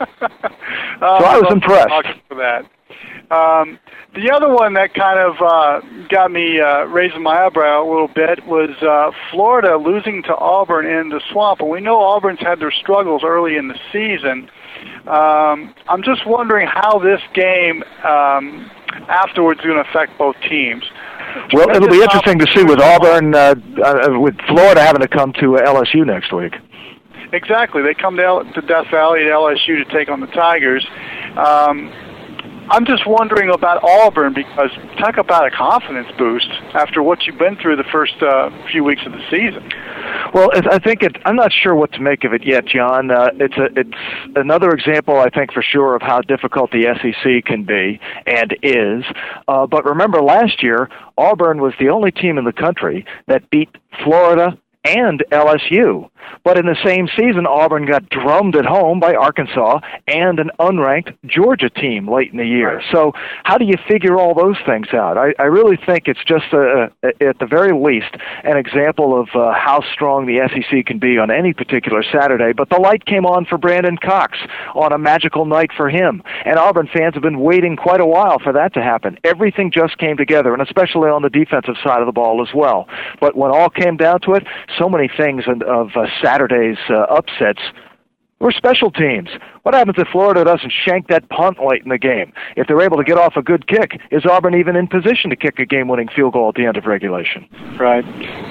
so I was impressed. For that. Um, the other one that kind of uh, got me uh, raising my eyebrow a little bit was uh, Florida losing to Auburn in the Swamp. And we know Auburn's had their struggles early in the season. Um, I'm just wondering how this game um, afterwards is going to affect both teams. Well, it'll be interesting to see with Auburn, uh, uh, with Florida having to come to L S U next week. Exactly. They come to, L- to Death Valley at L S U to take on the Tigers. Um, I'm just wondering about Auburn, because talk about a confidence boost after what you've been through the first uh, few weeks of the season. Well, I think it, I'm not sure what to make of it yet, John. Uh, it's a, it's another example, I think, for sure, of how difficult the S E C can be and is. Uh, but remember, last year, Auburn was the only team in the country that beat Florida and L S U. But in the same season, Auburn got drummed at home by Arkansas and an unranked Georgia team late in the year. So how do you figure all those things out? I, I really think it's just, a, a, at the very least, an example of uh, how strong the S E C can be on any particular Saturday. But the light came on for Brandon Cox on a magical night for him. And Auburn fans have been waiting quite a while for that to happen. Everything just came together, and especially on the defensive side of the ball as well. But when all came down to it, so many things of, of uh, Saturday's uh, upsets were special teams. What happens if Florida doesn't shank that punt late in the game? If they're able to get off a good kick, is Auburn even in position to kick a game-winning field goal at the end of regulation? Right.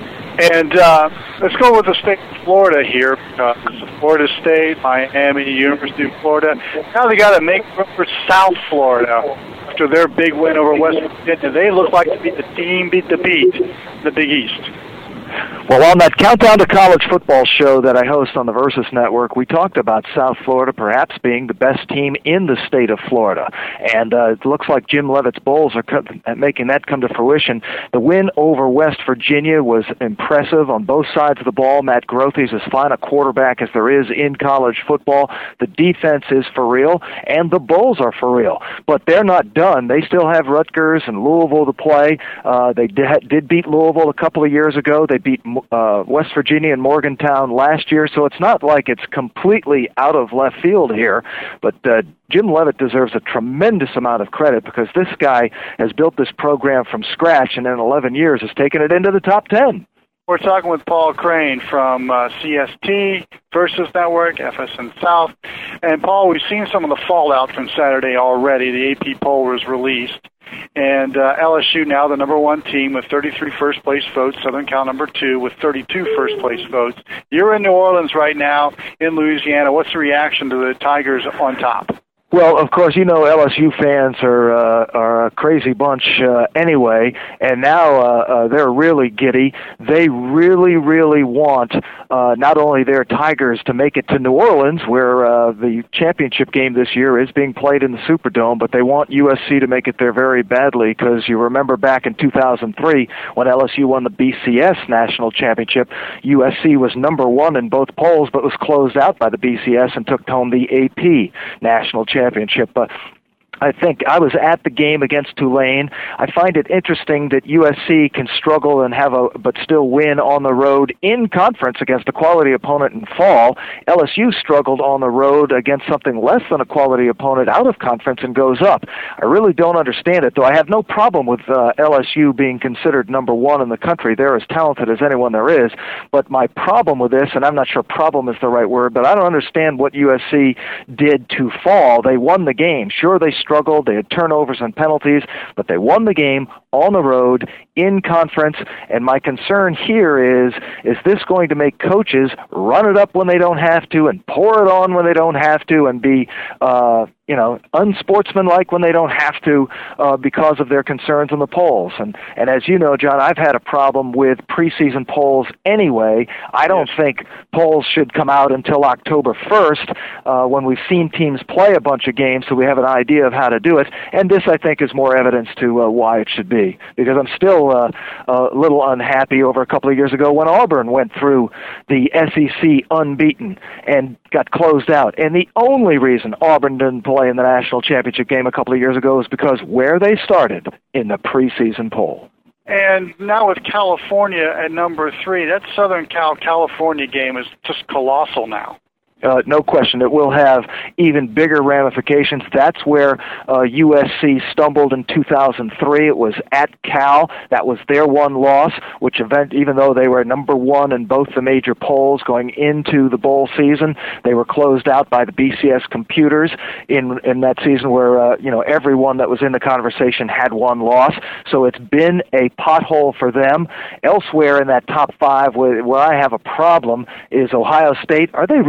And uh, let's go with the state of Florida here. Uh, Florida State, Miami, University of Florida. Now they got to make room for South Florida after their big win over West Virginia. They look like to be the team beat the beat in the Big East. Well, on that Countdown to College Football show that I host on the Versus Network, we talked about South Florida perhaps being the best team in the state of Florida. And uh, it looks like Jim Leavitt's Bulls are co- making that come to fruition. The win over West Virginia was impressive on both sides of the ball. Matt Grothy's as fine a quarterback as there is in college football. The defense is for real, and the Bulls are for real. But they're not done. They still have Rutgers and Louisville to play. Uh, they did, did beat Louisville a couple of years ago. They beat uh, West Virginia and Morgantown last year, so it's not like it's completely out of left field here. But uh, Jim Leavitt deserves a tremendous amount of credit because this guy has built this program from scratch, and in eleven years has taken it into the top ten. We're talking with Paul Crane from uh, C S T, Versus Network, F S N South. And, Paul, we've seen some of the fallout from Saturday already. The A P poll was released. And uh, L S U now the number one team with thirty-three first-place votes, Southern Cal number two with thirty-two first-place votes. You're in New Orleans right now, in Louisiana. What's the reaction to the Tigers on top? Well, of course, you know L S U fans are uh, are a crazy bunch uh, anyway, and now uh, uh, they're really giddy. They really, really want uh, not only their Tigers to make it to New Orleans, where uh, the championship game this year is being played in the Superdome, but they want U S C to make it there very badly because you remember back in two thousand three when L S U won the B C S National Championship, U S C was number one in both polls, but was closed out by the B C S and took home the A P National Championship. Championship, but I think I was at the game against Tulane. I find it interesting that U S C can struggle and have a, but still win on the road in conference against a quality opponent in fall. L S U struggled on the road against something less than a quality opponent out of conference and goes up. I really don't understand it, though. I have no problem with uh, L S U being considered number one in the country. They're as talented as anyone there is. But my problem with this, and I'm not sure problem is the right word, but I don't understand what U S C did to fall. They won the game. Sure, they struggled. They had turnovers and penalties, but they won the game on the road in conference. And my concern here is, is this going to make coaches run it up when they don't have to and pour it on when they don't have to and be, uh, you know, unsportsmanlike when they don't have to uh, because of their concerns in the polls. And, and as you know, John, I've had a problem with preseason polls anyway. I don't yes. think polls should come out until October first uh, when we've seen teams play a bunch of games so we have an idea of how to do it. And this, I think, is more evidence to uh, why it should be, because I'm still uh, a little unhappy over a couple of years ago when Auburn went through the S E C unbeaten and got closed out. And the only reason Auburn didn't play in the national championship game a couple of years ago is because where they started in the preseason poll. And now with California at number three, that Southern Cal California game is just colossal now. Uh, no question. It will have even bigger ramifications. That's where uh, U S C stumbled in two thousand three. It was at Cal. That was their one loss, which event, even though they were number one in both the major polls going into the bowl season, they were closed out by the B C S computers in in that season where uh, you know everyone that was in the conversation had one loss. So it's been a pothole for them. Elsewhere in that top five, where, where I have a problem, is Ohio State. Are they really a top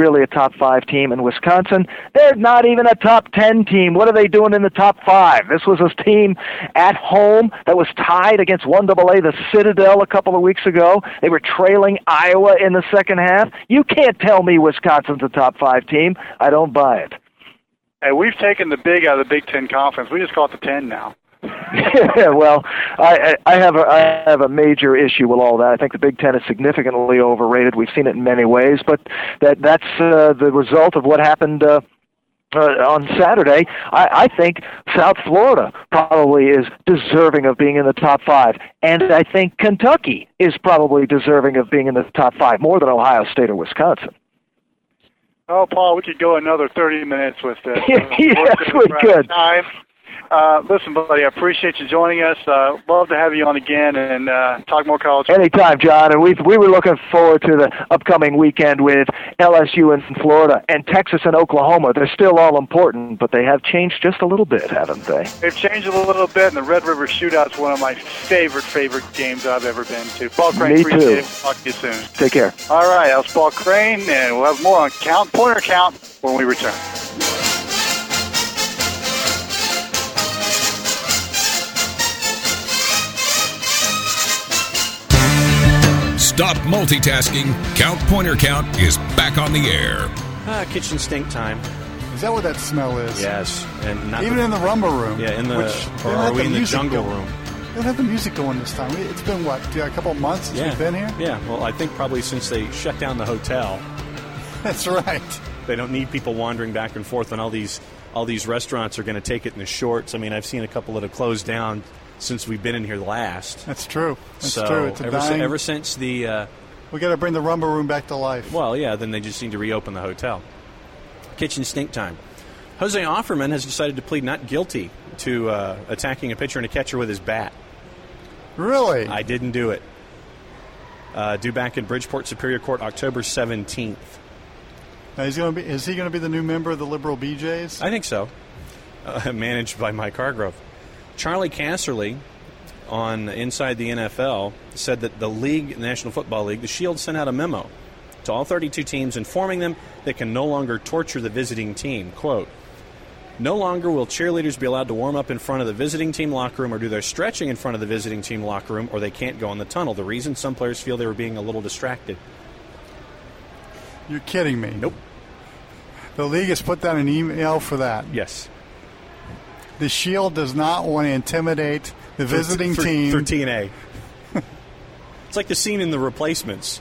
top five team. In Wisconsin, they're not even a top ten team. What are they doing in the top five? This was a team at home that was tied against one double A, the Citadel, a couple of weeks ago. They were trailing Iowa in the second half. You can't tell me Wisconsin's a top five team. I don't buy it. Hey, we've taken the big out of the Big Ten Conference. We just call it the ten now. Yeah, well, I, I have a I have a major issue with all that. I think the Big Ten is significantly overrated. We've seen it in many ways, but that that's uh, the result of what happened uh, uh, on Saturday. I, I think South Florida probably is deserving of being in the top five, and I think Kentucky is probably deserving of being in the top five more than Ohio State or Wisconsin. Oh, Paul, we could go another thirty minutes with this. Yes, we could. Time. Uh, listen, buddy, I appreciate you joining us. Uh, love to have you on again and uh, talk more college. Anytime, John. And we we were looking forward to the upcoming weekend with L S U in Florida and Texas and Oklahoma. They're still all important, but they have changed just a little bit, haven't they? They've changed a little bit, and the Red River Shootout's one of my favorite, favorite games I've ever been to. Paul Crane, Me appreciate too. it. Talk to you soon. Take care. All right, that was Paul Crane, and we'll have more on Count Pointer Count when we return. Stop multitasking. Count Pointer Count is back on the air. Ah, kitchen stink time. Is that what that smell is? Yes, and not even the, in the rumba room. Yeah, in the which, or are we in the jungle going. room? They don't have the music going this time. It's been what, a couple of months since yeah. we've been here. Yeah, well, I think probably since they shut down the hotel. That's right. They don't need people wandering back and forth, and all these all these restaurants are going to take it in the shorts. I mean, I've seen a couple that have closed down since we've been in here last. That's true. That's so true. It's a ever, dying... si- ever since the uh, we got to bring the rumba room back to life. Well, yeah, then they just need to reopen the hotel. Kitchen stink time. Jose Offerman has decided to plead not guilty to uh, attacking a pitcher and a catcher with his bat. Really? I didn't do it. Uh, due back in Bridgeport Superior Court October seventeenth. Now he's going to be. Is he going to be the new member of the Liberal B Js? I think so. Uh, managed by Mike Hargrove. Charlie Casserly on Inside the N F L said that the league, the National Football League, the Shield sent out a memo to all thirty-two teams informing them they can no longer torture the visiting team. Quote, no longer will cheerleaders be allowed to warm up in front of the visiting team locker room or do their stretching in front of the visiting team locker room, or they can't go in the tunnel. The reason, some players feel they were being a little distracted. You're kidding me. Nope. The league has put down an email for that. Yes. The Shield does not want to intimidate the visiting for, for, team. For T N A. It's like the scene in The Replacements.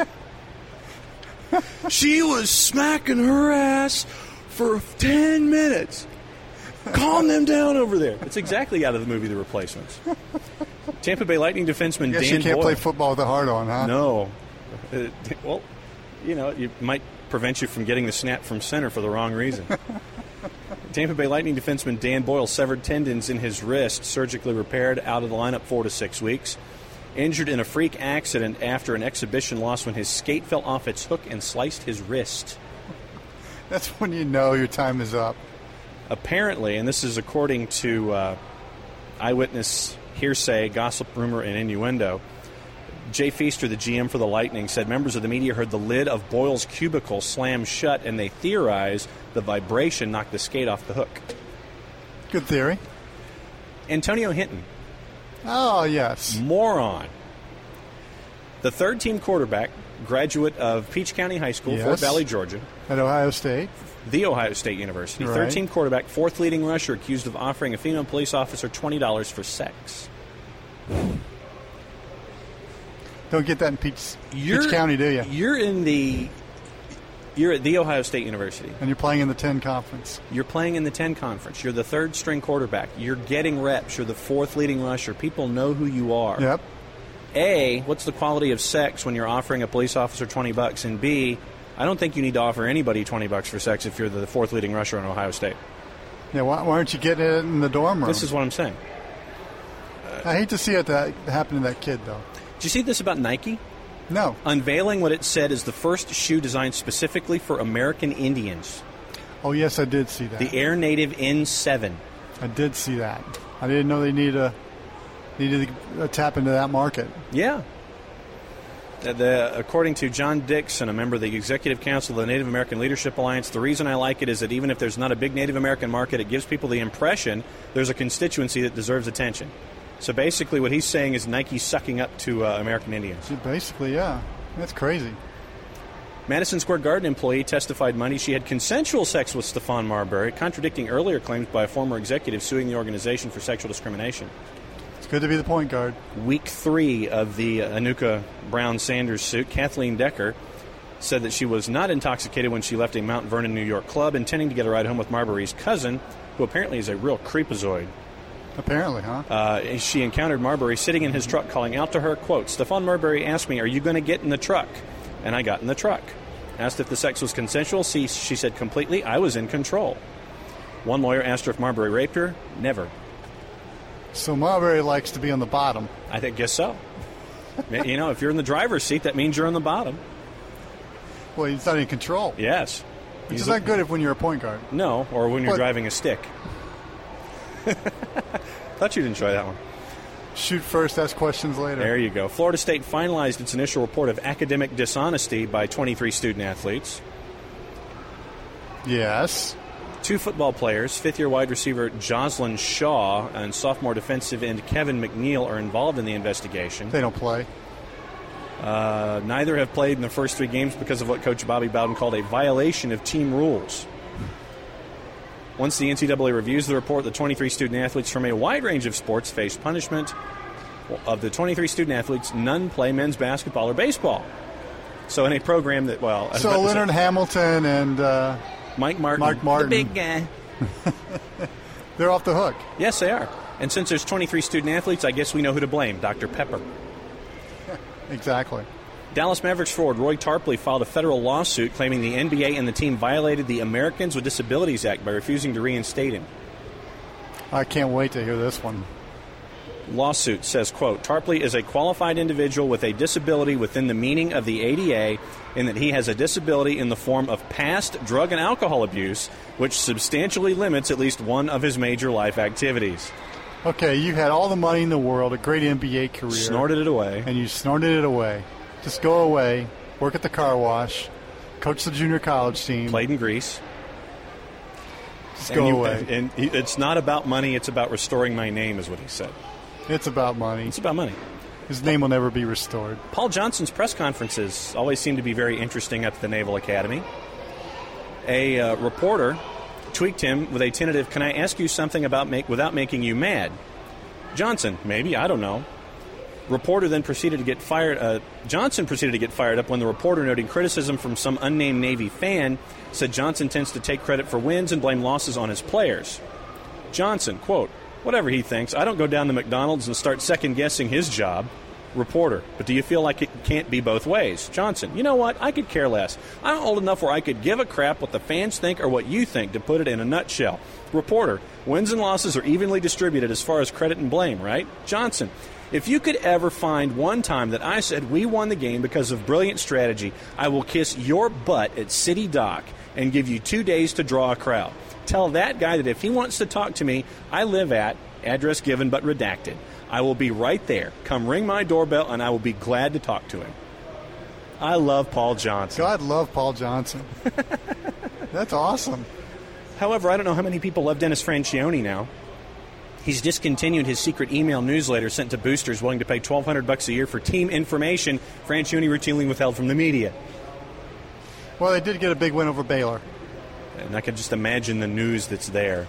She was smacking her ass for ten minutes. Calm them down over there. It's exactly out of the movie The Replacements. Tampa Bay Lightning defenseman I guess Dan you can't Boyle. play football with a heart on, huh? No. Uh, well, you know, it might prevent you from getting the snap from center for the wrong reason. Tampa Bay Lightning defenseman Dan Boyle severed tendons in his wrist, surgically repaired, out of the lineup four to six weeks. Injured in a freak accident after an exhibition loss when his skate fell off its hook and sliced his wrist. That's when you know your time is up. Apparently, and this is according to uh, eyewitness hearsay, gossip, rumor, and innuendo, Jay Feaster, the G M for the Lightning, said members of the media heard the lid of Boyle's cubicle slam shut, and they theorize the vibration knocked the skate off the hook. Good theory. Antonio Hinton. Oh, yes. Moron. The third-team quarterback, graduate of Peach County High School, Yes. Fort Valley, Georgia. At Ohio State. The Ohio State University. Right. Third-team quarterback, fourth leading rusher, accused of offering a female police officer twenty dollars for sex. Don't get that in Peach, You're, Peach County, do you? You're in the... You're at The Ohio State University. And you're playing in the ten conference. You're playing in the ten conference. You're the third-string quarterback. You're getting reps. You're the fourth leading rusher. People know who you are. Yep. A, what's the quality of sex when you're offering a police officer twenty bucks? And B, I don't think you need to offer anybody twenty bucks for sex if you're the fourth leading rusher in Ohio State. Yeah, why, why aren't you getting it in the dorm room? This is what I'm saying. I hate to see it that happen to that kid, though. Did you see this about Nike? No. Unveiling what it said is the first shoe designed specifically for American Indians. Oh, yes, I did see that. The Air Native N seven. I did see that. I didn't know they need a, needed to tap into that market. Yeah. Uh, the, according to John Dixon, a member of the Executive Council of the Native American Leadership Alliance, the reason I like it is that even if there's not a big Native American market, it gives people the impression there's a constituency that deserves attention. So basically what he's saying is Nike's sucking up to uh, American Indians. Basically, yeah. That's crazy. Madison Square Garden employee testified Monday she had consensual sex with Stephon Marbury, contradicting earlier claims by a former executive suing the organization for sexual discrimination. It's good to be the point guard. Week three of the uh, Anuka Brown-Sanders suit, Kathleen Decker said that she was not intoxicated when she left a Mount Vernon, New York club, intending to get a ride home with Marbury's cousin, who apparently is a real creepazoid. Apparently, huh? Uh, she encountered Marbury sitting in his truck, calling out to her, quote, Stephon Marbury asked me, are you going to get in the truck? And I got in the truck. Asked if the sex was consensual. She, she said completely, I was in control. One lawyer asked her if Marbury raped her. Never. So Marbury likes to be on the bottom. I think, guess so. You know, if you're in the driver's seat, that means you're on the bottom. Well, he's not in control. Yes. Which He's is not good if when you're a point guard. No, or when you're But- driving a stick. Thought you'd enjoy that one. Shoot first, ask questions later. There you go. Florida State finalized its initial report of academic dishonesty by twenty-three student-athletes. Yes. Two football players, fifth-year wide receiver Jocelyn Shaw and sophomore defensive end Kevin McNeil, are involved in the investigation. They don't play. Uh, neither have played in the first three games because of what Coach Bobby Bowden called a violation of team rules. Once the N C double A reviews the report, the twenty-three student-athletes from a wide range of sports face punishment. Of the twenty-three student-athletes, none play men's basketball or baseball. So in a program that, well... So Leonard Hamilton and... Uh, Mike Martin. Mark Martin. The big guy. They're off the hook. Yes, they are. And since there's twenty-three student-athletes, I guess we know who to blame, Doctor Pepper. Exactly. Dallas Mavericks forward Roy Tarpley filed a federal lawsuit claiming the N B A and the team violated the Americans with Disabilities Act by refusing to reinstate him. I can't wait to hear this one. Lawsuit says, quote, Tarpley is a qualified individual with a disability within the meaning of the A D A in that he has a disability in the form of past drug and alcohol abuse, which substantially limits at least one of his major life activities. Okay, you had all the money in the world, a great N B A career. Snorted it away. And you snorted it away. Just go away, work at the car wash, coach the junior college team. Played in Greece. Just and go you, away. And he, it's not about money, it's about restoring my name, is what he said. It's about money. It's about money. His name will never be restored. Paul Johnson's press conferences always seem to be very interesting at the Naval Academy. A uh, reporter tweaked him with a tentative, can I ask you something about make, without making you mad? Johnson, maybe, I don't know. Reporter then proceeded to get fired. Uh, Johnson proceeded to get fired up when the reporter, noting criticism from some unnamed Navy fan, said Johnson tends to take credit for wins and blame losses on his players. Johnson, quote, whatever he thinks, I don't go down to McDonald's and start second-guessing his job. Reporter, but do you feel like it can't be both ways? Johnson, you know what? I could care less. I'm old enough where I could give a crap what the fans think or what you think, to put it in a nutshell. Reporter, wins and losses are evenly distributed as far as credit and blame, right? Johnson, if you could ever find one time that I said we won the game because of brilliant strategy, I will kiss your butt at City Dock and give you two days to draw a crowd. Tell that guy that if he wants to talk to me, I live at, address given but redacted. I will be right there. Come ring my doorbell and I will be glad to talk to him. I love Paul Johnson. God love Paul Johnson. That's awesome. However, I don't know how many people love Dennis Francione now. He's discontinued his secret email newsletter sent to boosters willing to pay twelve hundred bucks a year for team information Francione routinely withheld from the media. Well, they did get a big win over Baylor. And I can just imagine the news that's there.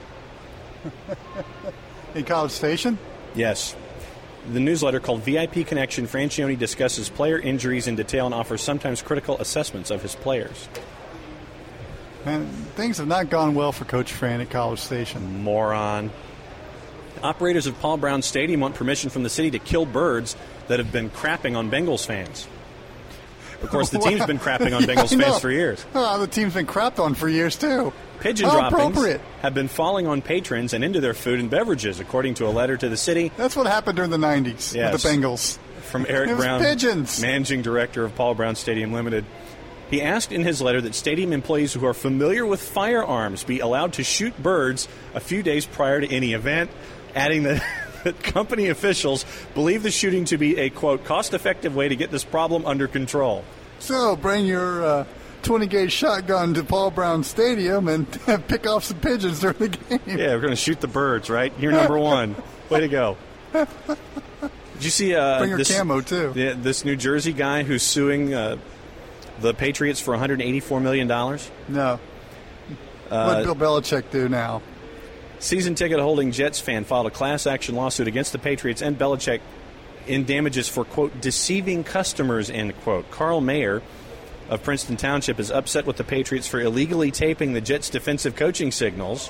In College Station? Yes. The newsletter called V I P Connection, Francione discusses player injuries in detail and offers sometimes critical assessments of his players. And things have not gone well for Coach Fran at College Station. Moron. Operators of Paul Brown Stadium want permission from the city to kill birds that have been crapping on Bengals fans. Of course, the team's been crapping on Yeah, Bengals I fans know. for years. Oh, the team's been crapped on for years, too. Pigeon How droppings appropriate. have been falling on patrons and into their food and beverages, according to a letter to the city. That's what happened during the nineties Yes. with the Bengals. From Eric It was Brown, pigeons. managing director of Paul Brown Stadium Limited. He asked in his letter that stadium employees who are familiar with firearms be allowed to shoot birds a few days prior to any event, adding that But company officials believe the shooting to be a, quote, cost-effective way to get this problem under control. So bring your uh, twenty-gauge shotgun to Paul Brown Stadium and pick off some pigeons during the game. Yeah, we're going to shoot the birds, right? You're number one. Way to go. Did you see uh, Bring your this, camo, too. The, this New Jersey guy who's suing uh, the Patriots for one hundred eighty-four million dollars? No. Uh, What Bill Belichick do now? Season ticket-holding Jets fan filed a class-action lawsuit against the Patriots and Belichick in damages for, quote, deceiving customers, end quote. Carl Mayer of Princeton Township is upset with the Patriots for illegally taping the Jets' defensive coaching signals.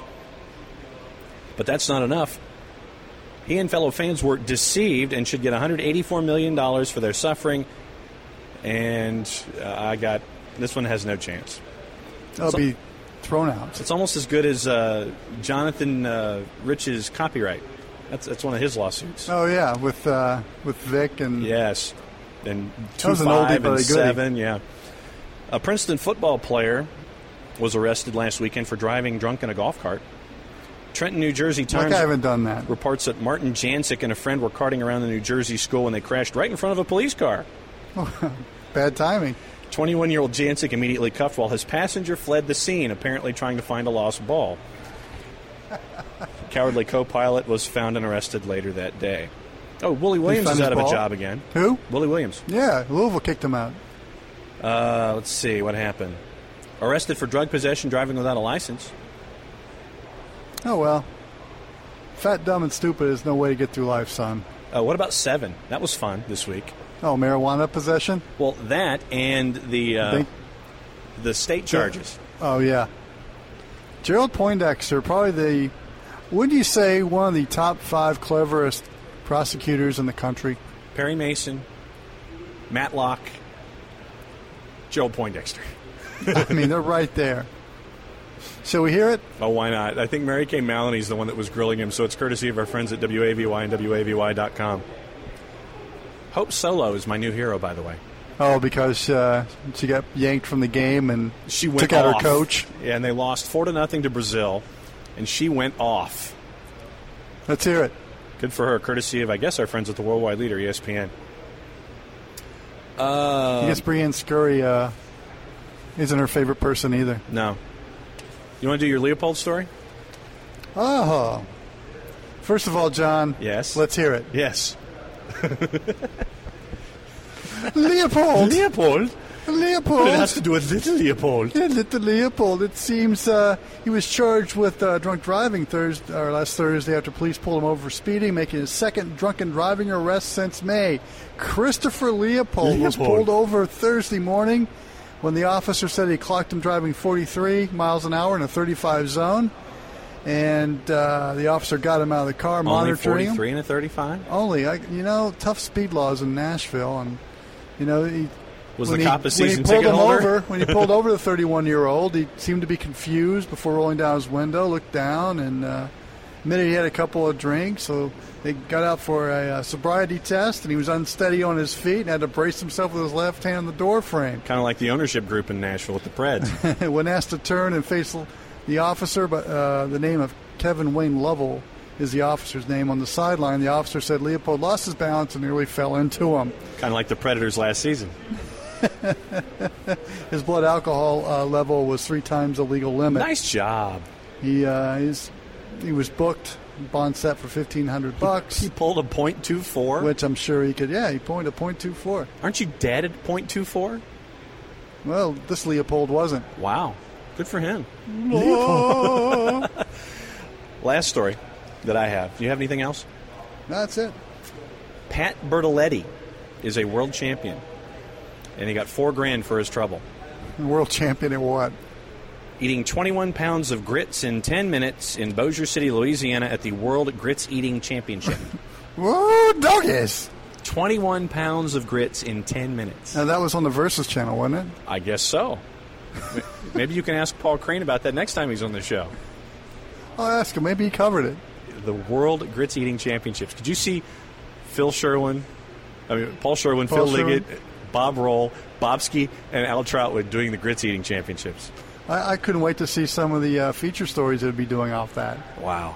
But that's not enough. He and fellow fans were deceived and should get one hundred eighty-four million dollars for their suffering. And uh, I got, this one has no chance. It'll so, be thrown out. It's almost as good as uh, Jonathan uh, Rich's copyright. That's that's one of his lawsuits. Oh, yeah, with uh, with Vic and... Yes, and That two, was an oldie five, but a and goodie. seven, yeah. A Princeton football player was arrested last weekend for driving drunk in a golf cart. Trenton, New Jersey Times Like I haven't done that. reports that Martin Jancic and a friend were carting around the New Jersey school when they crashed right in front of a police car. Bad timing. twenty-one-year-old Jancic immediately cuffed while his passenger fled the scene, apparently trying to find a lost ball. Cowardly co-pilot was found and arrested later that day. Oh, Willie Williams is out of a job again. Who? Willie Williams. Yeah, Louisville kicked him out. Uh, let's see what happened. Arrested for drug possession, driving without a license. Oh, well. Fat, dumb, and stupid is no way to get through life, son. Uh, what about seven? That was fun this week. Oh, marijuana possession? Well, that and the uh, Think- the state charges. Oh, yeah. Gerald Poindexter, probably the, wouldn't you say, one of the top five cleverest prosecutors in the country? Perry Mason, Matlock, Gerald Poindexter. I mean, they're right there. Shall we hear it? Oh, why not? I think Mary Kay Maloney's the one that was grilling him, so it's courtesy of our friends at W A V Y and W A V Y dot com. Hope Solo is my new hero, by the way. Oh, because uh, she got yanked from the game and She went took out off. her coach. Yeah, and they lost four to nothing to Brazil, and she went off. Let's hear it. Good for her, courtesy of, I guess, our friends at the Worldwide Leader, E S P N. Uh, I guess Brienne Scurry uh, isn't her favorite person either. No. You want to do your Leopold story? Oh. First of all, John. Yes. Let's hear it. Yes. Leopold. Leopold? Leopold. It has to do with little Leopold. Yeah, little Leopold. It seems uh, he was charged with uh, drunk driving Thursday, or last Thursday after police pulled him over for speeding, making his second drunken driving arrest since May. Christopher Leopold, was Leopold. pulled over Thursday morning when the officer said he clocked him driving forty-three miles an hour in a thirty-five zone. And uh, the officer got him out of the car, Only monitoring him. forty-three and a thirty-five? Only, I, you know, tough speed laws in Nashville, and you know, he, Was when the he, cop a when season he pulled ticket him holder? over, when he pulled over the thirty-one-year-old, he seemed to be confused before rolling down his window, looked down, and uh, admitted he had a couple of drinks. So they got out for a uh, sobriety test, and he was unsteady on his feet and had to brace himself with his left hand on the door frame. Kind of like the ownership group in Nashville with the Preds. When asked to turn and face the officer, but uh, the name of Kevin Wayne Lovell is the officer's name on the sideline. The officer said Leopold lost his balance and nearly fell into him. Kind of like the Predators last season. His blood alcohol uh, level was three times the legal limit. Nice job. He uh, he's, he was booked, bond set for fifteen hundred bucks. He pulled a point two four, which I'm sure he could. Yeah, he pointed a point two four. Aren't you dead at point two four? Well, this Leopold wasn't. Wow, good for him. Oh. Last story that I have. Do you have anything else? That's it. Pat Bertoletti is a world champion, and he got four grand for his trouble. World champion at what? Eating twenty-one pounds of grits in ten minutes in Bossier City, Louisiana at the World Grits Eating Championship. Whoa, doggies! twenty-one pounds of grits in ten minutes. Now, that was on the Versus channel, wasn't it? I guess so. Maybe you can ask Paul Crane about that next time he's on the show. I'll ask him. Maybe he covered it. The World Grits Eating Championships. Did you see Phil Sherwin, I mean, Paul Sherwin, Paul Phil Sherwin. Liggett, Bob Roll, Bobski, and Al Troutwood doing the Grits Eating Championships? I, I couldn't wait to see some of the uh, feature stories they'd be doing off that. Wow.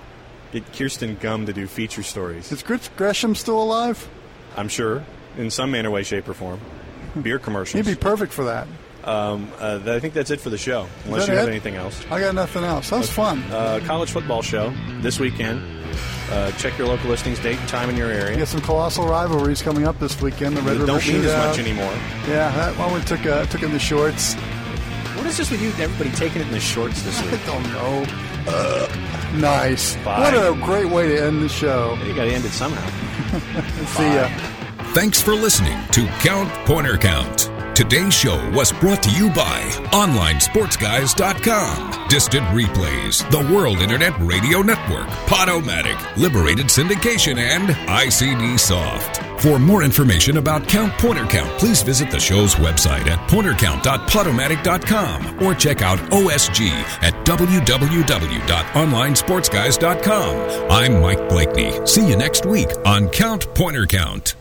Get Kirsten Gum to do feature stories. Is Chris Gresham still alive? I'm sure, in some manner, way, shape, or form. Beer commercials. He'd be perfect for that. Um, uh, th- I think that's it for the show, unless you it? have anything else. I got nothing else. That was fun. Uh, college football show this weekend. Uh, check your local listings, date and time in your area. We got some colossal rivalries coming up this weekend. The Red They River don't mean as Shootout. much anymore. Yeah, that one we took uh, took in the shorts. What is this with you? Everybody taking it in the shorts this week? I don't know. Uh, nice. Bye. What a great way to end the show. You got to end it somehow. See ya. Thanks for listening to Count Pointer Count. Today's show was brought to you by online sports guys dot com, Distant Replays, the World Internet Radio Network, Podomatic, Liberated Syndication, and I C D Soft. For more information about Count Pointer Count, please visit the show's website at pointer count dot podomatic dot com or check out O S G at w w w dot online sports guys dot com. I'm Mike Blakeney. See you next week on Count Pointer Count.